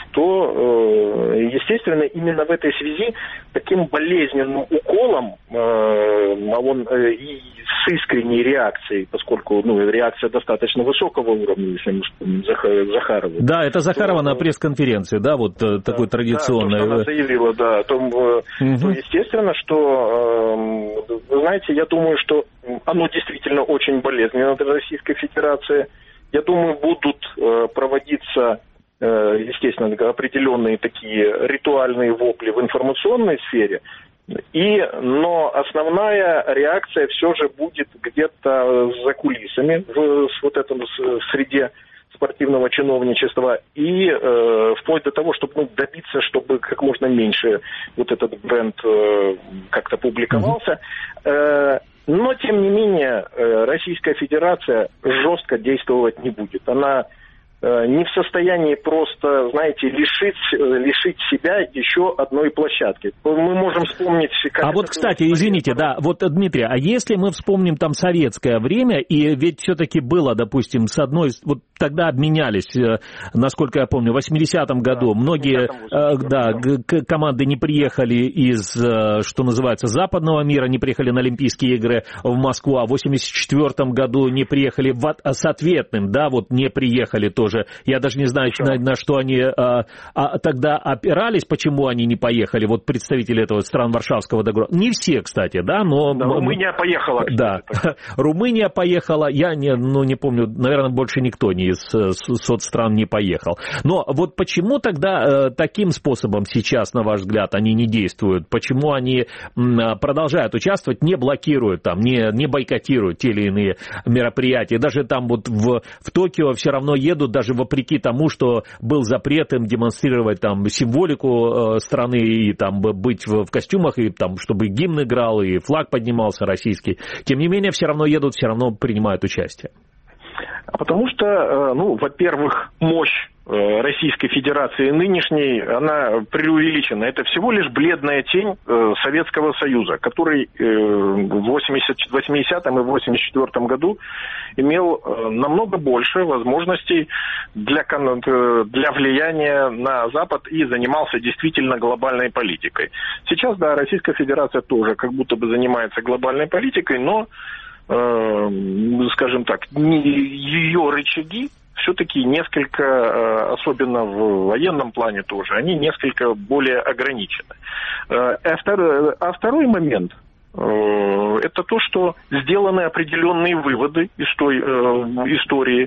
[SPEAKER 5] то, э, естественно, именно в этой связи таким болезненным уколом, э, он э, и с искренней реакцией, поскольку ну, реакция достаточно высокого уровня, если мы вспомним Захарову.
[SPEAKER 3] Да, это Захарова то, на пресс-конференции, да, вот да, такой традиционный.
[SPEAKER 5] Да, то, что она заявила, да, то, угу. то естественно, что, э, вы знаете, я думаю, что оно действительно очень болезненно для Российской Федерации. Я думаю, будут э, проводиться, э, естественно, определенные такие ритуальные вопли в информационной сфере. И, но основная реакция все же будет где-то за кулисами, в, в вот этом в среде спортивного чиновничества, и э, вплоть до того, чтобы ну, добиться, чтобы как можно меньше вот этот бренд э, как-то публиковался. Э, но, тем не менее, э, Российская Федерация жестко действовать не будет. Она не в состоянии просто, знаете, лишить, лишить себя еще одной площадки. Мы можем вспомнить... Как
[SPEAKER 3] а вот, кстати, извините, да, вот, Дмитрий, а если мы вспомним там советское время, и ведь все-таки было, допустим, с одной... Вот тогда обменялись, насколько я помню, в восьмидесятом году да, многие да, да. команды не приехали из, что называется, западного мира, не приехали на Олимпийские игры в Москву, а в восемьдесят четвёртом году не приехали в, с ответным, да, вот не приехали тоже. Я даже не знаю, на, на что они а, а, тогда опирались, почему они не поехали, вот представители этого стран Варшавского договора. Не все, кстати, да, но...
[SPEAKER 5] Да, Румыния поехала.
[SPEAKER 3] Да, Румыния поехала, я не, ну, не помню, наверное, больше никто не из соцстран не поехал. Но вот почему тогда э, таким способом сейчас, на ваш взгляд, они не действуют? Почему они м, продолжают участвовать, не блокируют, там, не, не бойкотируют те или иные мероприятия? Даже там вот в, в Токио все равно едут, даже вопреки тому, что был запрет им демонстрировать там символику э, страны и там быть в, в костюмах, и там, чтобы гимн играл, и флаг поднимался российский. Тем не менее, все равно едут, все равно принимают участие.
[SPEAKER 5] Потому что, ну, во-первых, мощь Российской Федерации нынешней, она преувеличена. Это всего лишь бледная тень Советского Союза, который в восьмидесятом и восемьдесят четвёртом году имел намного больше возможностей для, для влияния на Запад и занимался действительно глобальной политикой. Сейчас, да, Российская Федерация тоже как будто бы занимается глобальной политикой, но скажем так, ее рычаги все-таки несколько, особенно в военном плане тоже, они несколько более ограничены. А второй, а второй момент – это то, что сделаны определенные выводы из той истории,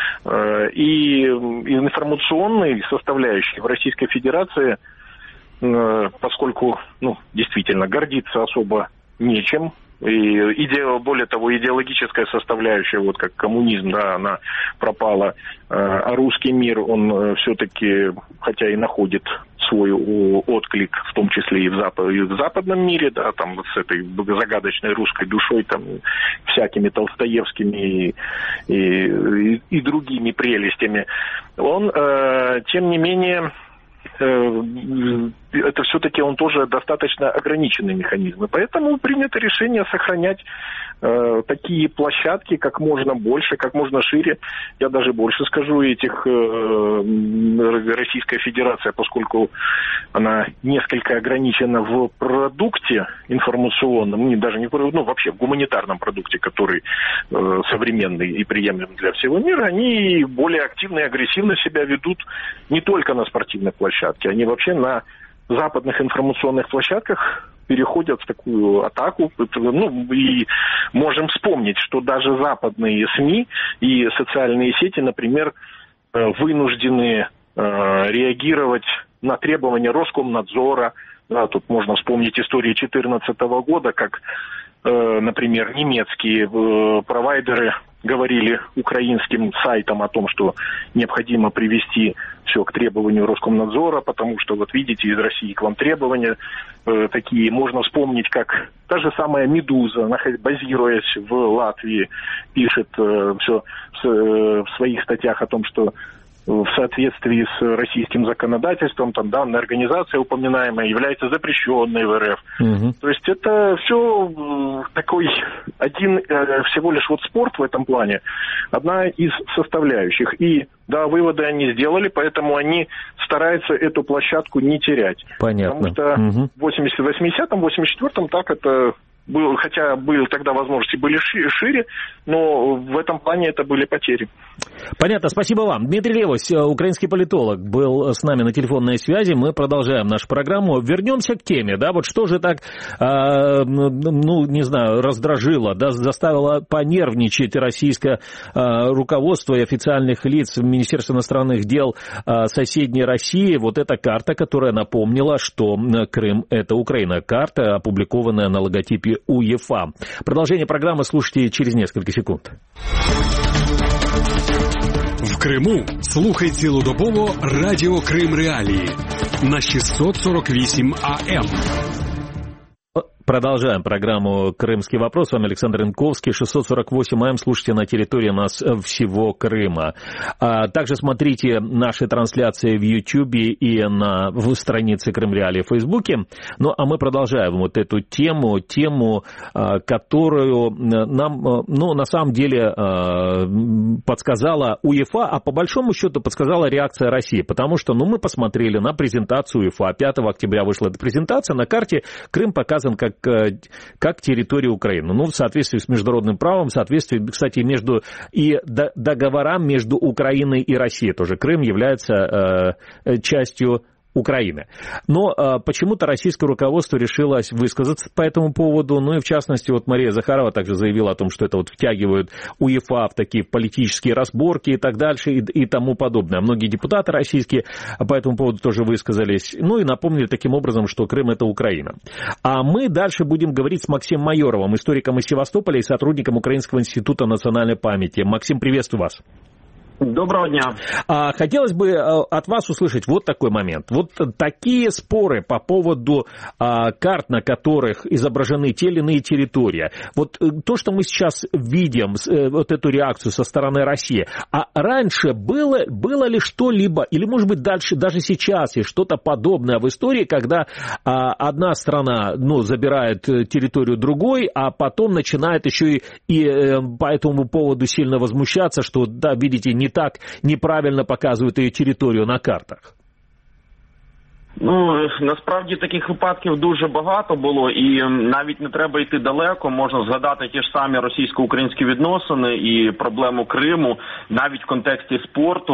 [SPEAKER 5] и информационной составляющей в Российской Федерации, поскольку, ну, действительно, гордиться особо нечем. И иде, более того, идеологическая составляющая, вот как коммунизм, да, она пропала, а русский мир, он все-таки, хотя и находит свой отклик, в том числе и в, запад, и в западном мире, да, там вот с этой загадочной русской душой, там, всякими толстоевскими и, и, и другими прелестями, он, э, тем не менее, это все-таки он тоже достаточно ограниченный механизм. И поэтому принято решение сохранять э, такие площадки как можно больше, как можно шире. Я даже больше скажу, этих э, Российская Федерация, поскольку она несколько ограничена в продукте информационном, не, даже не ну, вообще в гуманитарном продукте, который э, современный и приемлем для всего мира, они более активно и агрессивно себя ведут не только на спортивной площадке, они вообще на западных информационных площадках переходят в такую атаку. Ну, и можем вспомнить, что даже западные СМИ и социальные сети, например, вынуждены реагировать на требования Роскомнадзора. Да, тут можно вспомнить историю две тысячи четырнадцатого года, как, например, немецкие провайдеры говорили украинским сайтам о том, что необходимо привести все к требованию Роскомнадзора, потому что, вот видите, из России к вам требования э, такие. Можно вспомнить, как та же самая «Медуза», базируясь в Латвии, пишет э, все в, э, в своих статьях о том, что в соответствии с российским законодательством, там данная организация упоминаемая является запрещенной в РФ. Угу. То есть это все такой один всего лишь вот спорт в этом плане, одна из составляющих. И да, выводы они сделали, поэтому они стараются эту площадку не терять.
[SPEAKER 3] Понятно.
[SPEAKER 5] Потому что угу. в восьмидесятом, восемьдесят четвёртом так это был, хотя были тогда возможности были шире, но в этом плане это были потери.
[SPEAKER 3] Понятно, спасибо вам. Дмитрий Левось, украинский политолог, был с нами на телефонной связи. Мы продолжаем нашу программу. Вернемся к теме, да, вот что же так, э, ну, не знаю, раздражило, да, заставило понервничать российское э, руководство и официальных лиц Министерства иностранных дел э, соседней России. Вот эта карта, которая напомнила, что Крым — это Украина. Карта, опубликованная на логотипе УЕФА. Продолжение программы слушайте через несколько секунд.
[SPEAKER 2] В Криму слухай цілодобово Радіо Крим Реалії на шістсот сорок вісім АМ.
[SPEAKER 3] Продолжаем программу «Крымский вопрос». С вами Александр Янковский, шестьсот сорок восемь эй эм. Слушайте на территории нас всего Крыма. А также смотрите наши трансляции в Ютьюбе и на в странице Крымреалии в Фейсбуке. Ну, а мы продолжаем вот эту тему, тему, которую нам, ну, на самом деле подсказала УЕФА, а по большому счету подсказала реакция России. Потому что, ну, мы посмотрели на презентацию УЕФА. пятого октября вышла эта презентация. На карте Крым показан как как территория Украины. Ну, в соответствии с международным правом, в соответствии, кстати, между и договорам между Украиной и Россией тоже. Крым является э, частью Украины. Но э, почему-то российское руководство решило высказаться по этому поводу. Ну и в частности, вот Мария Захарова также заявила о том, что это вот втягивают УЕФА в такие политические разборки и так дальше и, и тому подобное. Многие депутаты российские по этому поводу тоже высказались. Ну и напомнили таким образом, что Крым — это Украина. А мы дальше будем говорить с Максимом Майоровым, историком из Севастополя и сотрудником Украинского института национальной памяти. Максим, приветствую вас.
[SPEAKER 6] Доброго дня.
[SPEAKER 3] Хотелось бы от вас услышать вот такой момент. Вот такие споры по поводу карт, на которых изображены те или иные территории. Вот то, что мы сейчас видим, вот эту реакцию со стороны России. А раньше было, было ли что-либо, или, может быть, дальше, даже сейчас есть что-то подобное в истории, когда одна страна, ну, забирает территорию другой, а потом начинает еще и, и по этому поводу сильно возмущаться, что, да, видите, не так неправильно показують її територію на картах?
[SPEAKER 6] Ну, насправді таких випадків дуже багато було, і навіть не треба йти далеко, можна згадати ті ж самі російсько-українські відносини і проблему Криму, навіть в контексті спорту.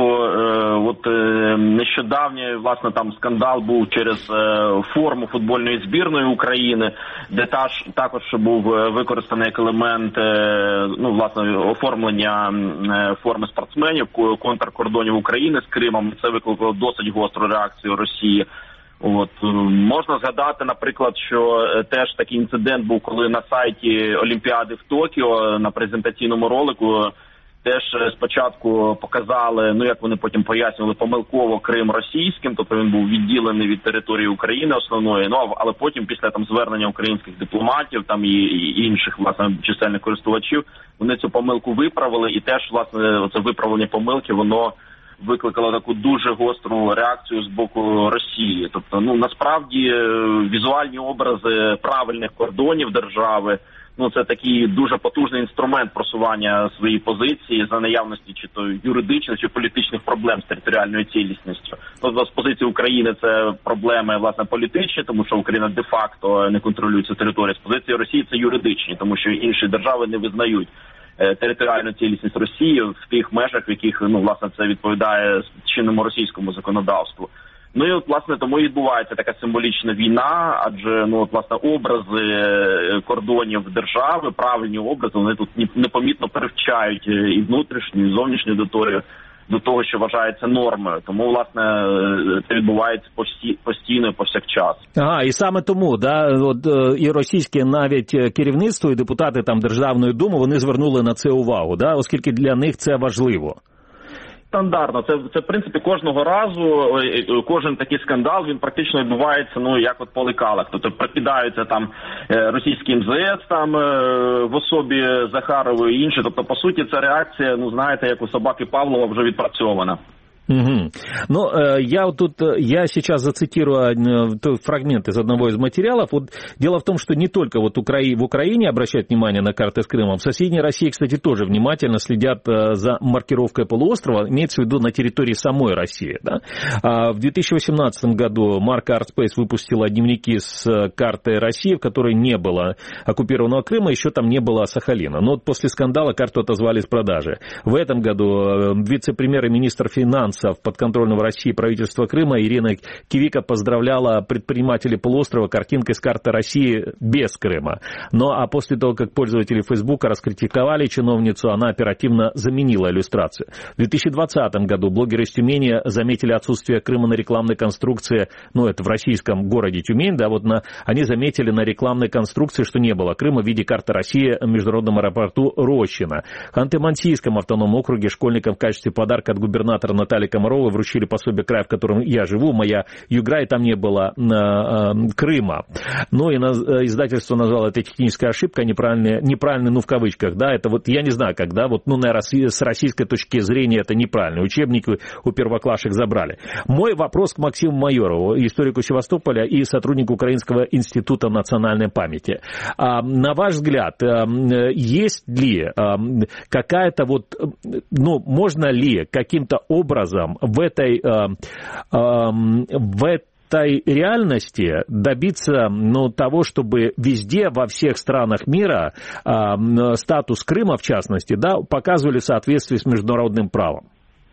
[SPEAKER 6] От нещодавній, власне, там скандал був через форму футбольної збірної України, де також був використаний як елемент, ну, власне, оформлення форми спортсменів, контркордонів України з Кримом. Це викликало досить гостру реакцію Росії. От, можна згадати, наприклад, що теж такий інцидент був, коли на сайті Олімпіади в Токіо на презентаційному ролику теж спочатку показали, ну як вони потім пояснювали, помилково Крим російським, тобто він був відділений від території України основної, ну але потім після там звернення українських дипломатів там і, і інших, власне, чисельних користувачів, вони цю помилку виправили, і теж, власне, це виправлення помилки, воно викликало таку дуже гостру реакцію з боку Росії. Тобто, ну, насправді, візуальні образи правильних кордонів держави, ну, це такий дуже потужний інструмент просування своєї позиції за наявності чи то юридичних, чи політичних проблем з територіальною цілісністю. Тобто, з позиції України це проблеми, власне, політичні, тому що Україна де-факто не контролює цю територію. З позиції Росії це юридичні, тому що інші держави не визнають територіальну цілісність Росії в тих межах, в яких, ну, власне, це відповідає чинному російському законодавству. Ну і от, власне, тому і відбувається така символічна війна, адже, ну, от, власне, образи кордонів держави, правильні образи, вони тут непомітно перевчають і внутрішню, і зовнішню аудиторію до того, що вважається нормою. Тому, власне, це відбувається постійно і повсякчас.
[SPEAKER 3] Ага, і саме тому, да, от, і російське навіть керівництво, і депутати там Державної думи, вони звернули на це увагу, да, оскільки для них це важливо.
[SPEAKER 6] Стандартно. Це, це, в принципі, кожного разу, кожен такий скандал, він практично відбувається, ну, як от по лекалах. Тобто прикидаються там російський ем зет ес там в особі Захарової і інші. Тобто, по суті, ця реакція, ну, знаєте, як у собаки Павлова вже відпрацьована.
[SPEAKER 3] Угу. Ну, я вот тут, я сейчас зацитирую фрагмент из одного из материалов. Вот дело в том, что не только вот Укра... в Украине обращают внимание на карты с Крымом, в соседней России, кстати, тоже внимательно следят за маркировкой полуострова, имеется в виду на территории самой России. Да? В две тысячи восемнадцатом году марка ArtSpace выпустила дневники с картой России, в которой не было оккупированного Крыма, еще там не было Сахалина. Но вот после скандала карту отозвали с продажи. В этом году вице-премьер и министр финансов подконтрольного России правительства Крыма Ирина Кивика поздравляла предпринимателей полуострова картинкой с карты России без Крыма. Ну а после того, как пользователи Фейсбука раскритиковали чиновницу, она оперативно заменила иллюстрацию. В две тысячи двадцатом году блогеры из Тюмени заметили отсутствие Крыма на рекламной конструкции, ну это в российском городе Тюмень, да, вот на, они заметили на рекламной конструкции, что не было Крыма в виде карты России в международном аэропорту Рощино. В Ханты-Мансийском автономном округе школьникам в качестве подарка от губернатора Натальи Виталий Комаров и вручили пособие края, в котором я живу, моя Югра, и там не было э, Крыма. Ну и на, издательство назвало это техническая ошибка, неправильная, неправильно, ну в кавычках, да, это вот, я не знаю, когда, вот, ну, наверное, с российской точки зрения это неправильно, учебники у первоклашек забрали. Мой вопрос к Максиму Майорову, историку Севастополя и сотруднику Украинского института национальной памяти. А, на ваш взгляд, есть ли какая-то вот, ну, можно ли каким-то образом в этой, в этой этой реальности добиться, ну, того, чтобы везде, во всех странах мира э, статус Крыма, в частности, да, показывали в соответствии с международным правом?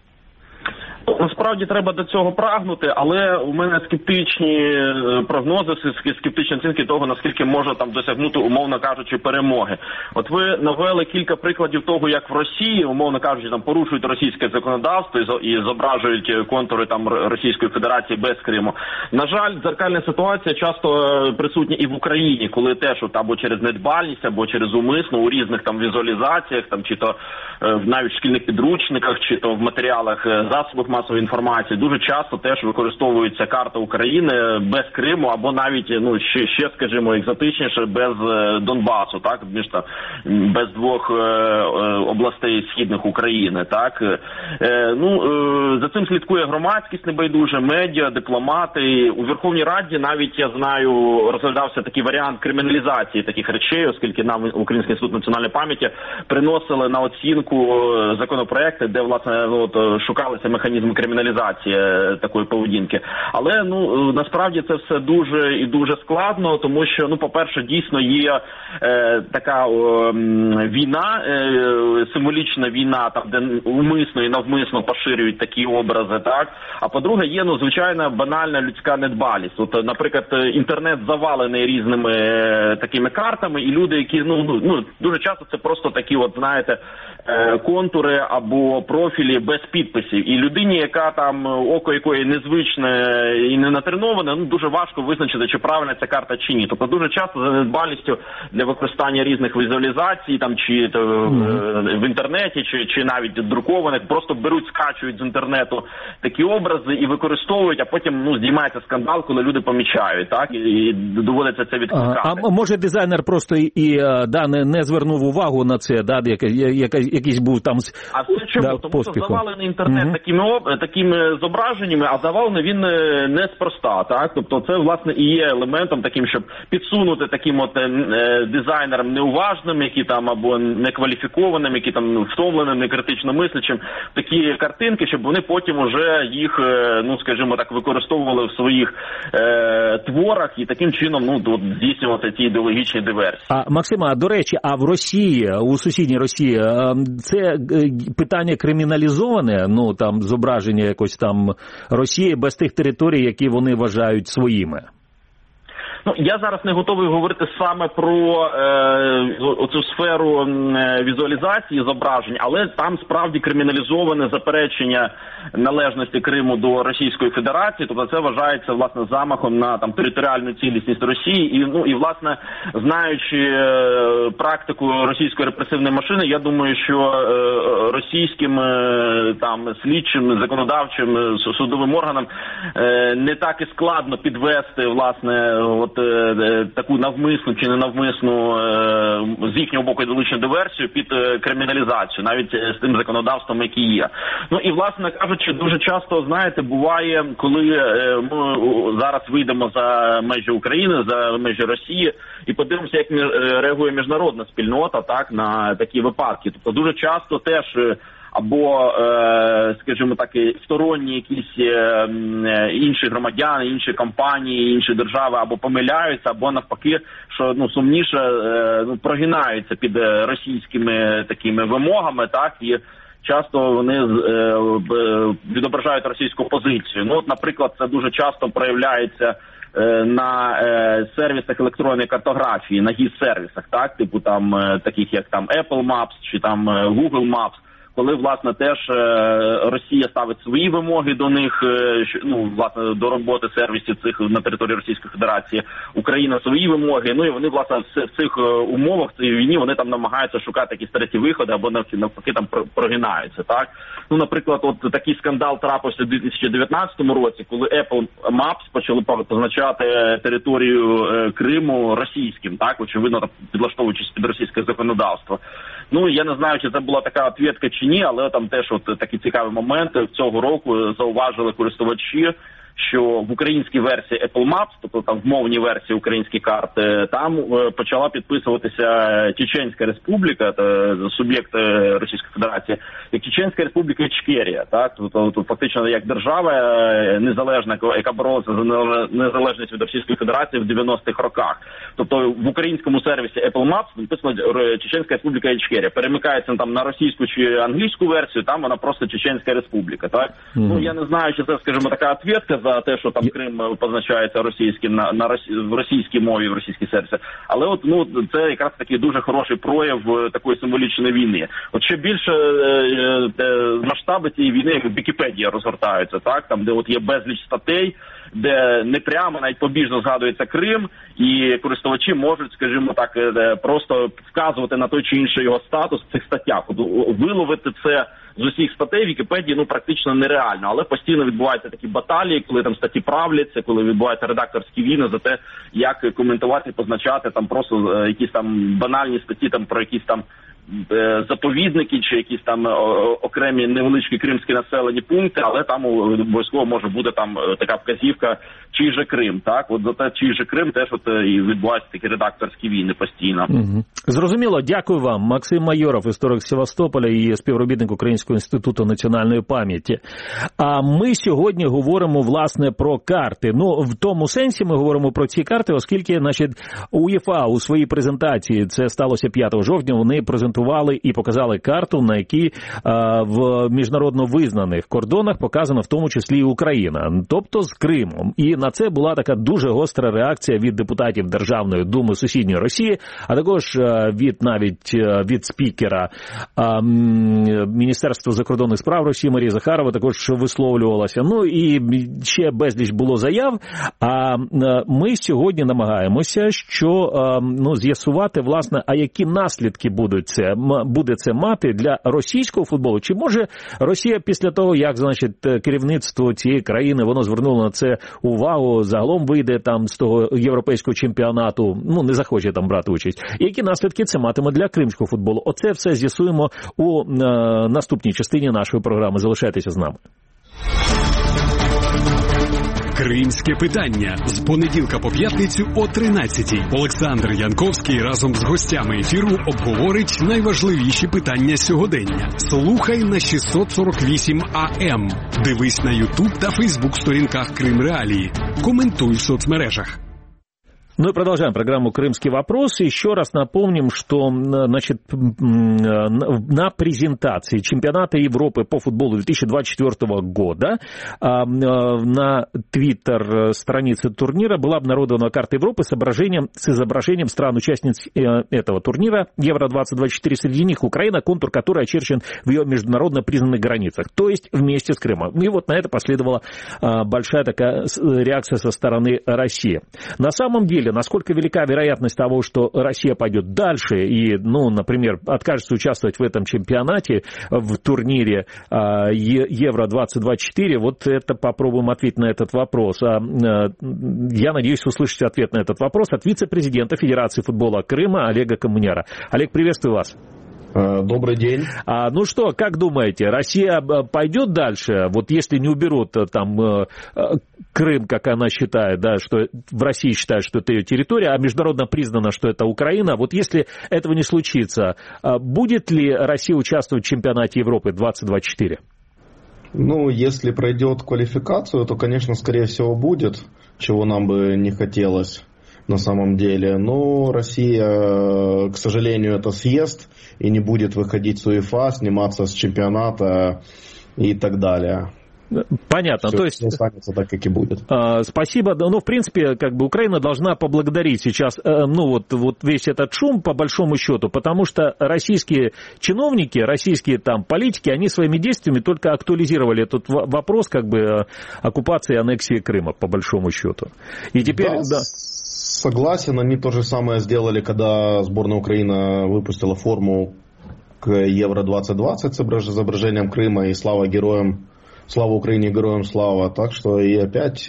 [SPEAKER 6] Насправді треба до цього прагнути, але у мене скептичні прогнози, скептичні оцінки того, наскільки може там досягнути, умовно кажучи, перемоги. От ви навели кілька прикладів того, як в Росії, умовно кажучи, там порушують російське законодавство і зображують контури там Російської Федерації без Криму. На жаль, дзеркальна ситуація часто присутня і в Україні, коли теж от або через недбальність, або через умисно у різних там візуалізаціях, там чи то навіть в шкільних підручниках, чи то в матеріалах засобах масової інформації дуже часто теж використовується карта України без Криму, або навіть, ну, ще, ще скажімо, екзотичніше, без Донбасу, так, між там, без двох е, областей східних України, так. Е, ну, е, за цим слідкує громадськість небайдуже, медіа, дипломати. У Верховній Раді навіть, я знаю, розглядався такий варіант криміналізації таких речей, оскільки нам Український інститут національної пам'яті приносили на оцінку законопроекти, де, власне, ну, от, шукалися механізми криміналізації такої поведінки. Але, ну, насправді це все дуже і дуже складно, тому що, ну, по-перше, дійсно є е, така о, війна, е, символічна війна, там, де умисно і навмисно поширюють такі образи, так? А по-друге, є, ну, звичайна банальна людська недбалість. От, наприклад, інтернет завалений різними е, такими картами, і люди, які, ну, ну, ну, дуже часто це просто такі, от, знаєте, е, контури або профілі без підписів. І людині, яка там, око якої незвичне і не натреноване, ну, дуже важко визначити, чи правильна ця карта, чи ні. Тобто дуже часто за недбалістю для використання різних візуалізацій, там, чи то, mm-hmm. в інтернеті, чи, чи навіть друкованих, просто беруть, скачують з інтернету такі образи і використовують, а потім, ну, здіймається скандал, коли люди помічають, так, і, і доводиться це відкликати.
[SPEAKER 3] А, а може дизайнер просто і, і да, не, не звернув увагу на це, да, якийсь, якийсь був там
[SPEAKER 6] а все чому? Да, тому що завалений інтернет mm-hmm. такими, такими зображеннями, а завалений він неспроста, так? Тобто це, власне, і є елементом таким, щоб підсунути таким от е, дизайнерам неуважним, які там, або некваліфікованим, які там втомленим, некритично мислячим, такі картинки, щоб вони потім уже їх, е, ну, скажімо так, використовували в своїх е, творах і таким чином, ну, от, здійснювати ті ідеологічні диверсії.
[SPEAKER 3] А, Максима, до речі, а в Росії, у сусідній Росії, це питання криміналізоване, ну, там, зображення якось там Росії без тих територій, які вони вважають своїми?
[SPEAKER 6] Ну, я зараз не готовий говорити саме про е, оцю сферу е, візуалізації зображень, але там справді криміналізоване заперечення належності Криму до Російської Федерації, тобто це вважається, власне, замахом на там територіальну цілісність Росії, і, ну, і, власне, знаючи е, практику російської репресивної машини, я думаю, що е, російським е, там слідчим, законодавчим, судовим органам е, не так і складно підвести, власне, от таку навмисну чи ненавмисну з їхнього боку ідеологічну диверсію під криміналізацію, навіть з тим законодавством, яке є. Ну і, власне кажучи, дуже часто, знаєте, буває, коли ми зараз вийдемо за межі України, за межі Росії і подивимося, як реагує міжнародна спільнота, так, на такі випадки. Тобто дуже часто теж або, скажімо так, сторонні якісь інші громадяни, інші компанії, інші держави або помиляються, або навпаки, що, ну, сумніше, ну, прогинаються під російськими такими вимогами, так, і часто вони відображають російську позицію. Ну, от, наприклад, це дуже часто проявляється на сервісах електронної картографії, на гіс-сервісах, так, типу там таких як там Apple Maps чи там Google Maps, коли, власне, теж Росія ставить свої вимоги до них, ну, власне, до роботи сервісів цих на території Російської Федерації, Україна свої вимоги, ну, і вони, власне, в цих умовах, в цій війні, вони там намагаються шукати якісь треті виходи, або навпаки там прогинаються, так? Ну, наприклад, от такий скандал трапився у дві тисячі дев'ятнадцятому році, коли Apple Maps почали позначати територію Криму російським, так, очевидно, підлаштовуючись під російське законодавство. Ну, я не знаю, чи це була така відповідка чи ні, але там теж от такі цікаві моменти цього року зауважили користувачі, що в українській версії Apple Maps, тобто там в мовній версії української карти, там почала підписуватися Чеченська Республіка, суб'єкт Російської Федерації, як Чеченська Республіка Ічкерія, так, тобто, тобто фактично як держава незалежна, яка боролася за незалежність від Російської Федерації в дев'яностих роках. Тобто в українському сервісі Apple Maps написано Чеченська Республіка Ічкерія. Перемикається там на російську чи англійську версію, там вона просто Чеченська Республіка, так. Mm-hmm. Ну, я не знаю, чи це, скажімо, така відповідка за те, що там Крим позначається російським на, на в російській мові, в російській сервісі. Але от, ну, це якраз такий дуже хороший прояв такої символічної війни. От ще більше е, е, масштаби цієї війни, як Вікіпедія розгортаються, так, там, де от є безліч статей, де не прямо, навіть побіжно згадується Крим, і користувачі можуть, скажімо так, просто вказувати на той чи інший його статус в цих статтях. Виловити це з усіх статей Вікіпедії, ну, практично нереально, але постійно відбуваються такі баталії, коли там статті правляться, коли відбуваються редакторські війни за те, як коментувати, позначати там просто якісь там банальні статті там про якісь там заповідники чи якісь там окремі невеличкі кримські населені пункти, але там обов'язково може бути там така вказівка, чий же Крим, так? От за те, чий же Крим, теж от і відбуваються такі редакторські війни постійно.
[SPEAKER 3] Угу. Зрозуміло, дякую вам. Максим Майоров, історик Севастополя і співробітник Українського інституту національної пам'яті. А ми сьогодні говоримо, власне, про карти. Ну, в тому сенсі ми говоримо про ці карти, оскільки, значить, УЄФА у своїй презентації, це сталося п'ятого жовтня, вони презентували і показали карту, на якій а, в міжнародно визнаних кордонах показана в тому числі і Україна, тобто з Кримом. І на це була така дуже гостра реакція від депутатів Державної думи сусідньої Росії, а також а, від навіть а, від спікера а, Міністерства закордонних справ Росії Марії Захарова також висловлювалася. Ну і ще безліч було заяв. А ми сьогодні намагаємося, що а, ну, з'ясувати, власне, а які наслідки будуть це буде це мати для російського футболу? Чи може Росія після того, як, значить, керівництво цієї країни, воно звернуло на це увагу, загалом вийде там з того європейського чемпіонату, ну, не захоче там брати участь. І які наслідки це матиме для кримського футболу? Оце все з'ясуємо у е, наступній частині нашої програми. Залишайтеся з нами.
[SPEAKER 2] Кримське питання з понеділка по п'ятницю о тринадцятій. Олександр Янковський разом з гостями ефіру обговорить найважливіші питання сьогодення. Слухай на шістсот сорок вісім ей ем. Дивись на Ютуб та Фейсбук сторінках Крим Реалії. Коментуй в соцмережах.
[SPEAKER 3] Ну и продолжаем программу «Крымский вопрос». Еще раз напомним, что, значит, на презентации чемпионата Европы по футболу две тысячи двадцать четвёртого года на твиттер-странице турнира была обнародована карта Европы с изображением, с изображением стран-участниц этого турнира Евро двадцать двадцать четыре. Среди них Украина, контур которой очерчен в ее международно признанных границах, то есть вместе с Крымом. И вот на это последовала большая такая реакция со стороны России. На самом деле, насколько велика вероятность того, что Россия пойдет дальше и, ну, например, откажется участвовать в этом чемпионате, в турнире Евро двадцать двадцать четыре, вот это попробуем ответить на этот вопрос. Я надеюсь услышать ответ на этот вопрос от вице-президента Федерации футбола Крыма Олега Коммуняра. Олег, приветствую вас.
[SPEAKER 7] Добрый день.
[SPEAKER 3] А, ну что, как думаете, Россия пойдет дальше? Вот если не уберут там Крым, как она считает, да, что в России считают, что это ее территория, а международно признано, что это Украина, вот если этого не случится, будет ли Россия участвовать в чемпионате Европы двадцать двадцать четыре?
[SPEAKER 7] Ну, если пройдет квалификацию, то, конечно, скорее всего будет, чего нам бы не хотелось на самом деле. Но Россия, к сожалению, это съест и не будет выходить с УЕФА, сниматься с чемпионата и так далее.
[SPEAKER 3] Понятно.
[SPEAKER 7] Все,
[SPEAKER 3] то есть
[SPEAKER 7] останется так, как и будет.
[SPEAKER 3] Э, спасибо. Ну, в принципе, как бы Украина должна поблагодарить сейчас, э, ну, вот, вот весь этот шум, по большому счету, потому что российские чиновники, российские там политики, они своими действиями только актуализировали этот вопрос, как бы, оккупации и аннексии Крыма, по большому счету. И теперь, да. да.
[SPEAKER 7] Согласен, они то же самое сделали, когда сборная Украины выпустила форму к Евро двадцать двадцать с изображением Крыма, и слава героям, слава Украине, героям слава. Так что и опять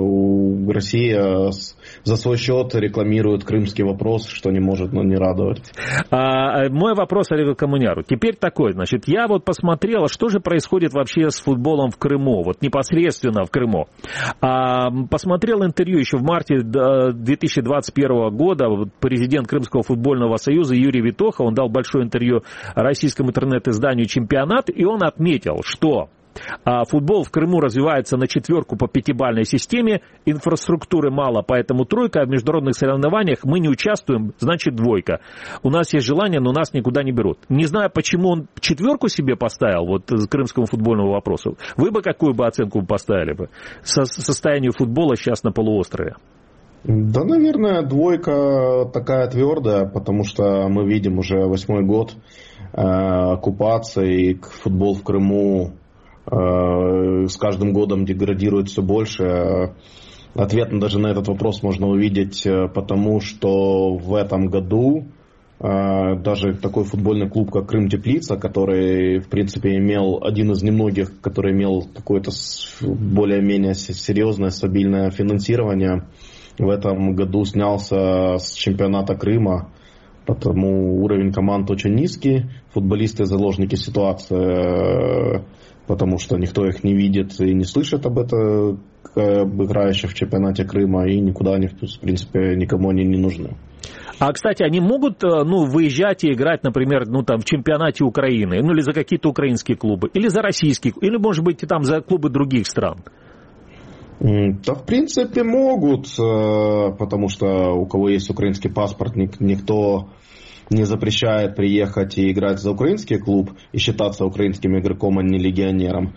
[SPEAKER 7] Россия за свой счет рекламирует крымский вопрос, что не может, но не радовать.
[SPEAKER 3] А, мой вопрос Олегу Коммуняру. Теперь такой, значит, я вот посмотрел, что же происходит вообще с футболом в Крыму, вот непосредственно в Крыму. А, посмотрел интервью еще в марте две тысячи двадцать первого года, президент Крымского футбольного союза Юрий Витоха, он дал большое интервью российскому интернет-изданию «Чемпионат», и он отметил, что футбол в Крыму развивается на четверку по пятибалльной системе, инфраструктуры мало, поэтому тройка, а в международных соревнованиях мы не участвуем, значит двойка. У нас есть желание, но нас никуда не берут. Не знаю, почему он четверку себе поставил, вот к крымскому футбольному вопросу. Вы бы какую бы оценку поставили бы со состоянию футбола сейчас на полуострове?
[SPEAKER 7] Да, наверное, двойка такая твердая, потому что мы видим уже восьмой год э, оккупации, футбол в Крыму с каждым годом деградирует все больше. Ответ даже на этот вопрос можно увидеть, потому что в этом году даже такой футбольный клуб, как Крым Теплица, который, в принципе, имел один из немногих, который имел какое-то более-менее серьезное, стабильное финансирование, в этом году снялся с чемпионата Крыма. Потому уровень команд очень низкий, футболисты заложники ситуации, потому что никто их не видит и не слышит об этом, об играющих в чемпионате Крыма, и никуда они, в принципе, никому они не нужны.
[SPEAKER 3] А, кстати, они могут, ну, выезжать и играть, например, ну, там, в чемпионате Украины, ну, или за какие-то украинские клубы, или за российские, или, может быть, там за клубы других стран?
[SPEAKER 7] Да, в принципе, могут, потому что у кого есть украинский паспорт, никто не запрещает приехать и играть за украинский клуб и считаться украинским игроком, а не легионером.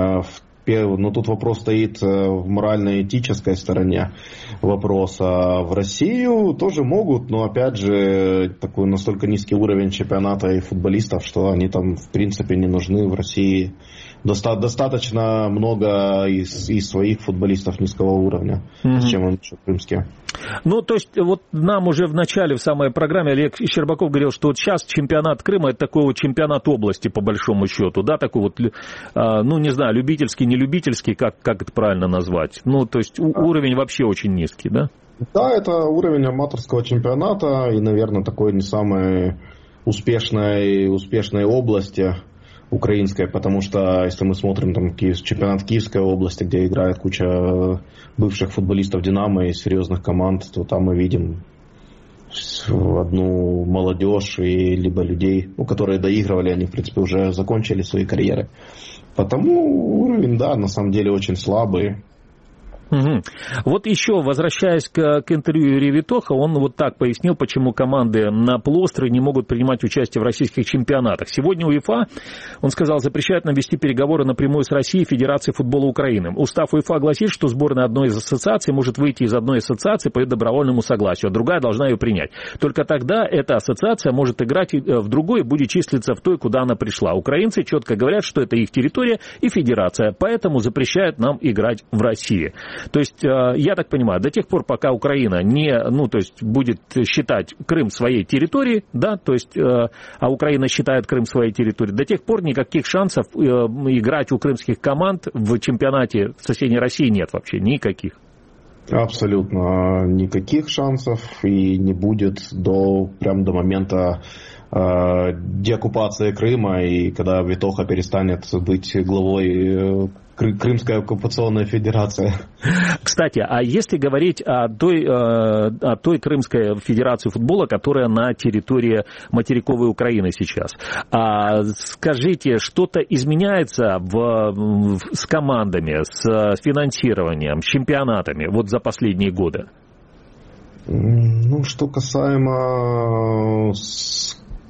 [SPEAKER 7] Но тут вопрос стоит в морально-этической стороне вопроса. В Россию тоже могут, но опять же такой настолько низкий уровень чемпионата и футболистов, что они там в принципе не нужны. В России доста- достаточно много из, из своих футболистов низкого уровня, mm-hmm. чем он еще крымские.
[SPEAKER 3] Ну, то есть, вот нам уже в начале, в самой программе, Олег Щербаков говорил, что вот сейчас чемпионат Крыма, это такой вот чемпионат области, по большому счету, да, такой вот, ну, не знаю, любительский, не любительский, как, как это правильно назвать? Ну, то есть, уровень вообще очень низкий, да?
[SPEAKER 7] Да, это уровень аматорского чемпионата и, наверное, такой не самой успешной, успешной области украинской, потому что если мы смотрим там чемпионат Киевской области, где играет куча бывших футболистов «Динамо» и серьезных команд, то там мы видим одну молодежь и либо людей, ну, которые доигрывали, они в принципе уже закончили свои карьеры. Потому уровень, да, на самом деле очень слабый.
[SPEAKER 3] Угу. Вот еще, возвращаясь к, к интервью Юрия Витоха, он вот так пояснил, почему команды на полуострове не могут принимать участие в российских чемпионатах. Сегодня УЕФА, он сказал, запрещает нам вести переговоры напрямую с Россией и Федерацией футбола Украины. Устав УЕФА гласит, что сборная одной из ассоциаций может выйти из одной ассоциации по добровольному согласию, а другая должна ее принять. Только тогда эта ассоциация может играть в другой и будет числиться в той, куда она пришла. Украинцы четко говорят, что это их территория и федерация, поэтому запрещают нам играть в России. То есть, я так понимаю, до тех пор, пока Украина не, ну, то есть, будет считать Крым своей территорией, да, то есть, а Украина считает Крым своей территорией, до тех пор никаких шансов играть у крымских команд в чемпионате соседней России нет вообще, никаких.
[SPEAKER 7] Абсолютно никаких шансов и не будет до, прям до момента э, деоккупации Крыма, и когда Витоха перестанет быть главой Крымской оккупационной федерации.
[SPEAKER 3] Кстати, а если говорить о той, о той Крымской федерации футбола, которая на территории материковой Украины сейчас, скажите, что-то изменяется в, с командами, с финансированием, с чемпионатами вот за последние годы?
[SPEAKER 7] Ну, что касаемо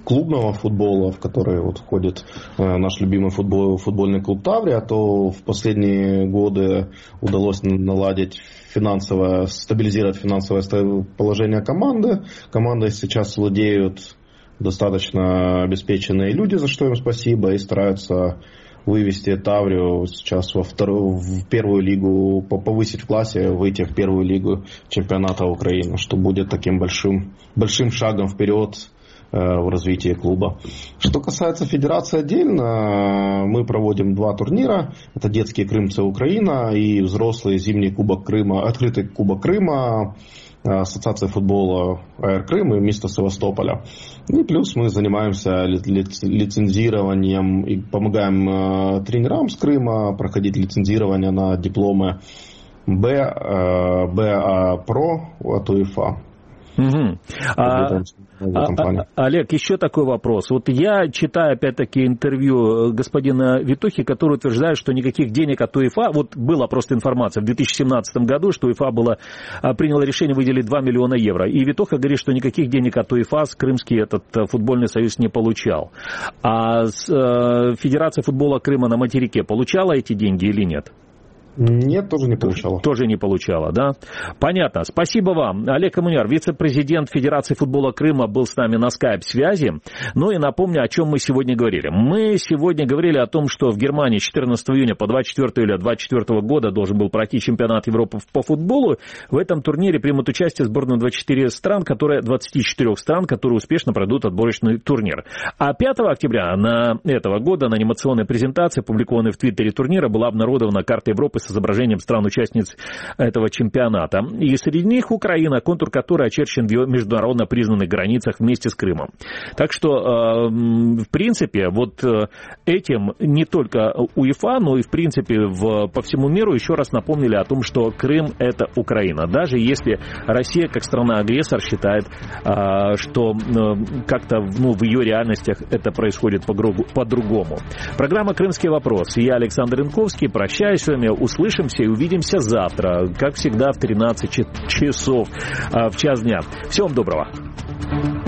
[SPEAKER 7] клубного футбола, в который вот входит наш любимый футбол, футбольный клуб Таврия, то в последние годы удалось наладить финансовое, стабилизировать финансовое положение команды. Командой сейчас владеют достаточно обеспеченные люди, за что им спасибо, и стараются вывести Таврию сейчас во вторую, в первую лигу, повысить в классе, выйти в первую лигу чемпионата Украины, что будет таким большим, большим шагом вперед в развитии клуба. Что касается федерации отдельно, мы проводим два турнира. Это детские Крымцы Украина и взрослый зимний Кубок Крыма, открытый Кубок Крыма, Ассоциация футбола АЭР Крым и место Севастополя. И плюс мы занимаемся лицензированием и помогаем тренерам с Крыма проходить лицензирование на дипломы Б, БА-Про от УЕФА.
[SPEAKER 3] Угу. А, а, Олег, еще такой вопрос. Вот я читаю опять-таки интервью господина Витохи, который утверждает, что никаких денег от УЕФА, вот была просто информация в две тысячи семнадцатом году, что УЕФА было, приняло решение выделить два миллиона евро. И Витоха говорит, что никаких денег от УЕФА Крымский этот футбольный союз не получал. А Федерация футбола Крыма на материке получала эти деньги или нет?
[SPEAKER 7] Нет, тоже не получала.
[SPEAKER 3] Тоже не получала, да? Понятно. Спасибо вам. Олег Коммуняр, вице-президент Федерации футбола Крыма, был с нами на скайп-связи. Ну и напомню, о чем мы сегодня говорили. Мы сегодня говорили о том, что в Германии четырнадцатого июня по двадцать четвёртого июля двадцать четвёртого года должен был пройти чемпионат Европы по футболу. В этом турнире примут участие сборные двадцать четыре стран, которые, двадцать четыре стран, которые успешно пройдут отборочный турнир. А пятого октября на этого года на анимационной презентации, опубликованной в Твиттере турнира, была обнародована карта Европы с изображением стран-участниц этого чемпионата. И среди них Украина, контур которой очерчен в ее международно признанных границах вместе с Крымом. Так что, в принципе, вот этим не только УЕФА, но и, в принципе, в, по всему миру еще раз напомнили о том, что Крым — это Украина. Даже если Россия, как страна-агрессор, считает, что как-то ну, в ее реальностях это происходит по-другому. Программа «Крымский вопрос». Я, Александр Янковский, прощаюсь с вами. Услышимся и увидимся завтра, как всегда, в тринадцать часов в час дня. Всего вам доброго.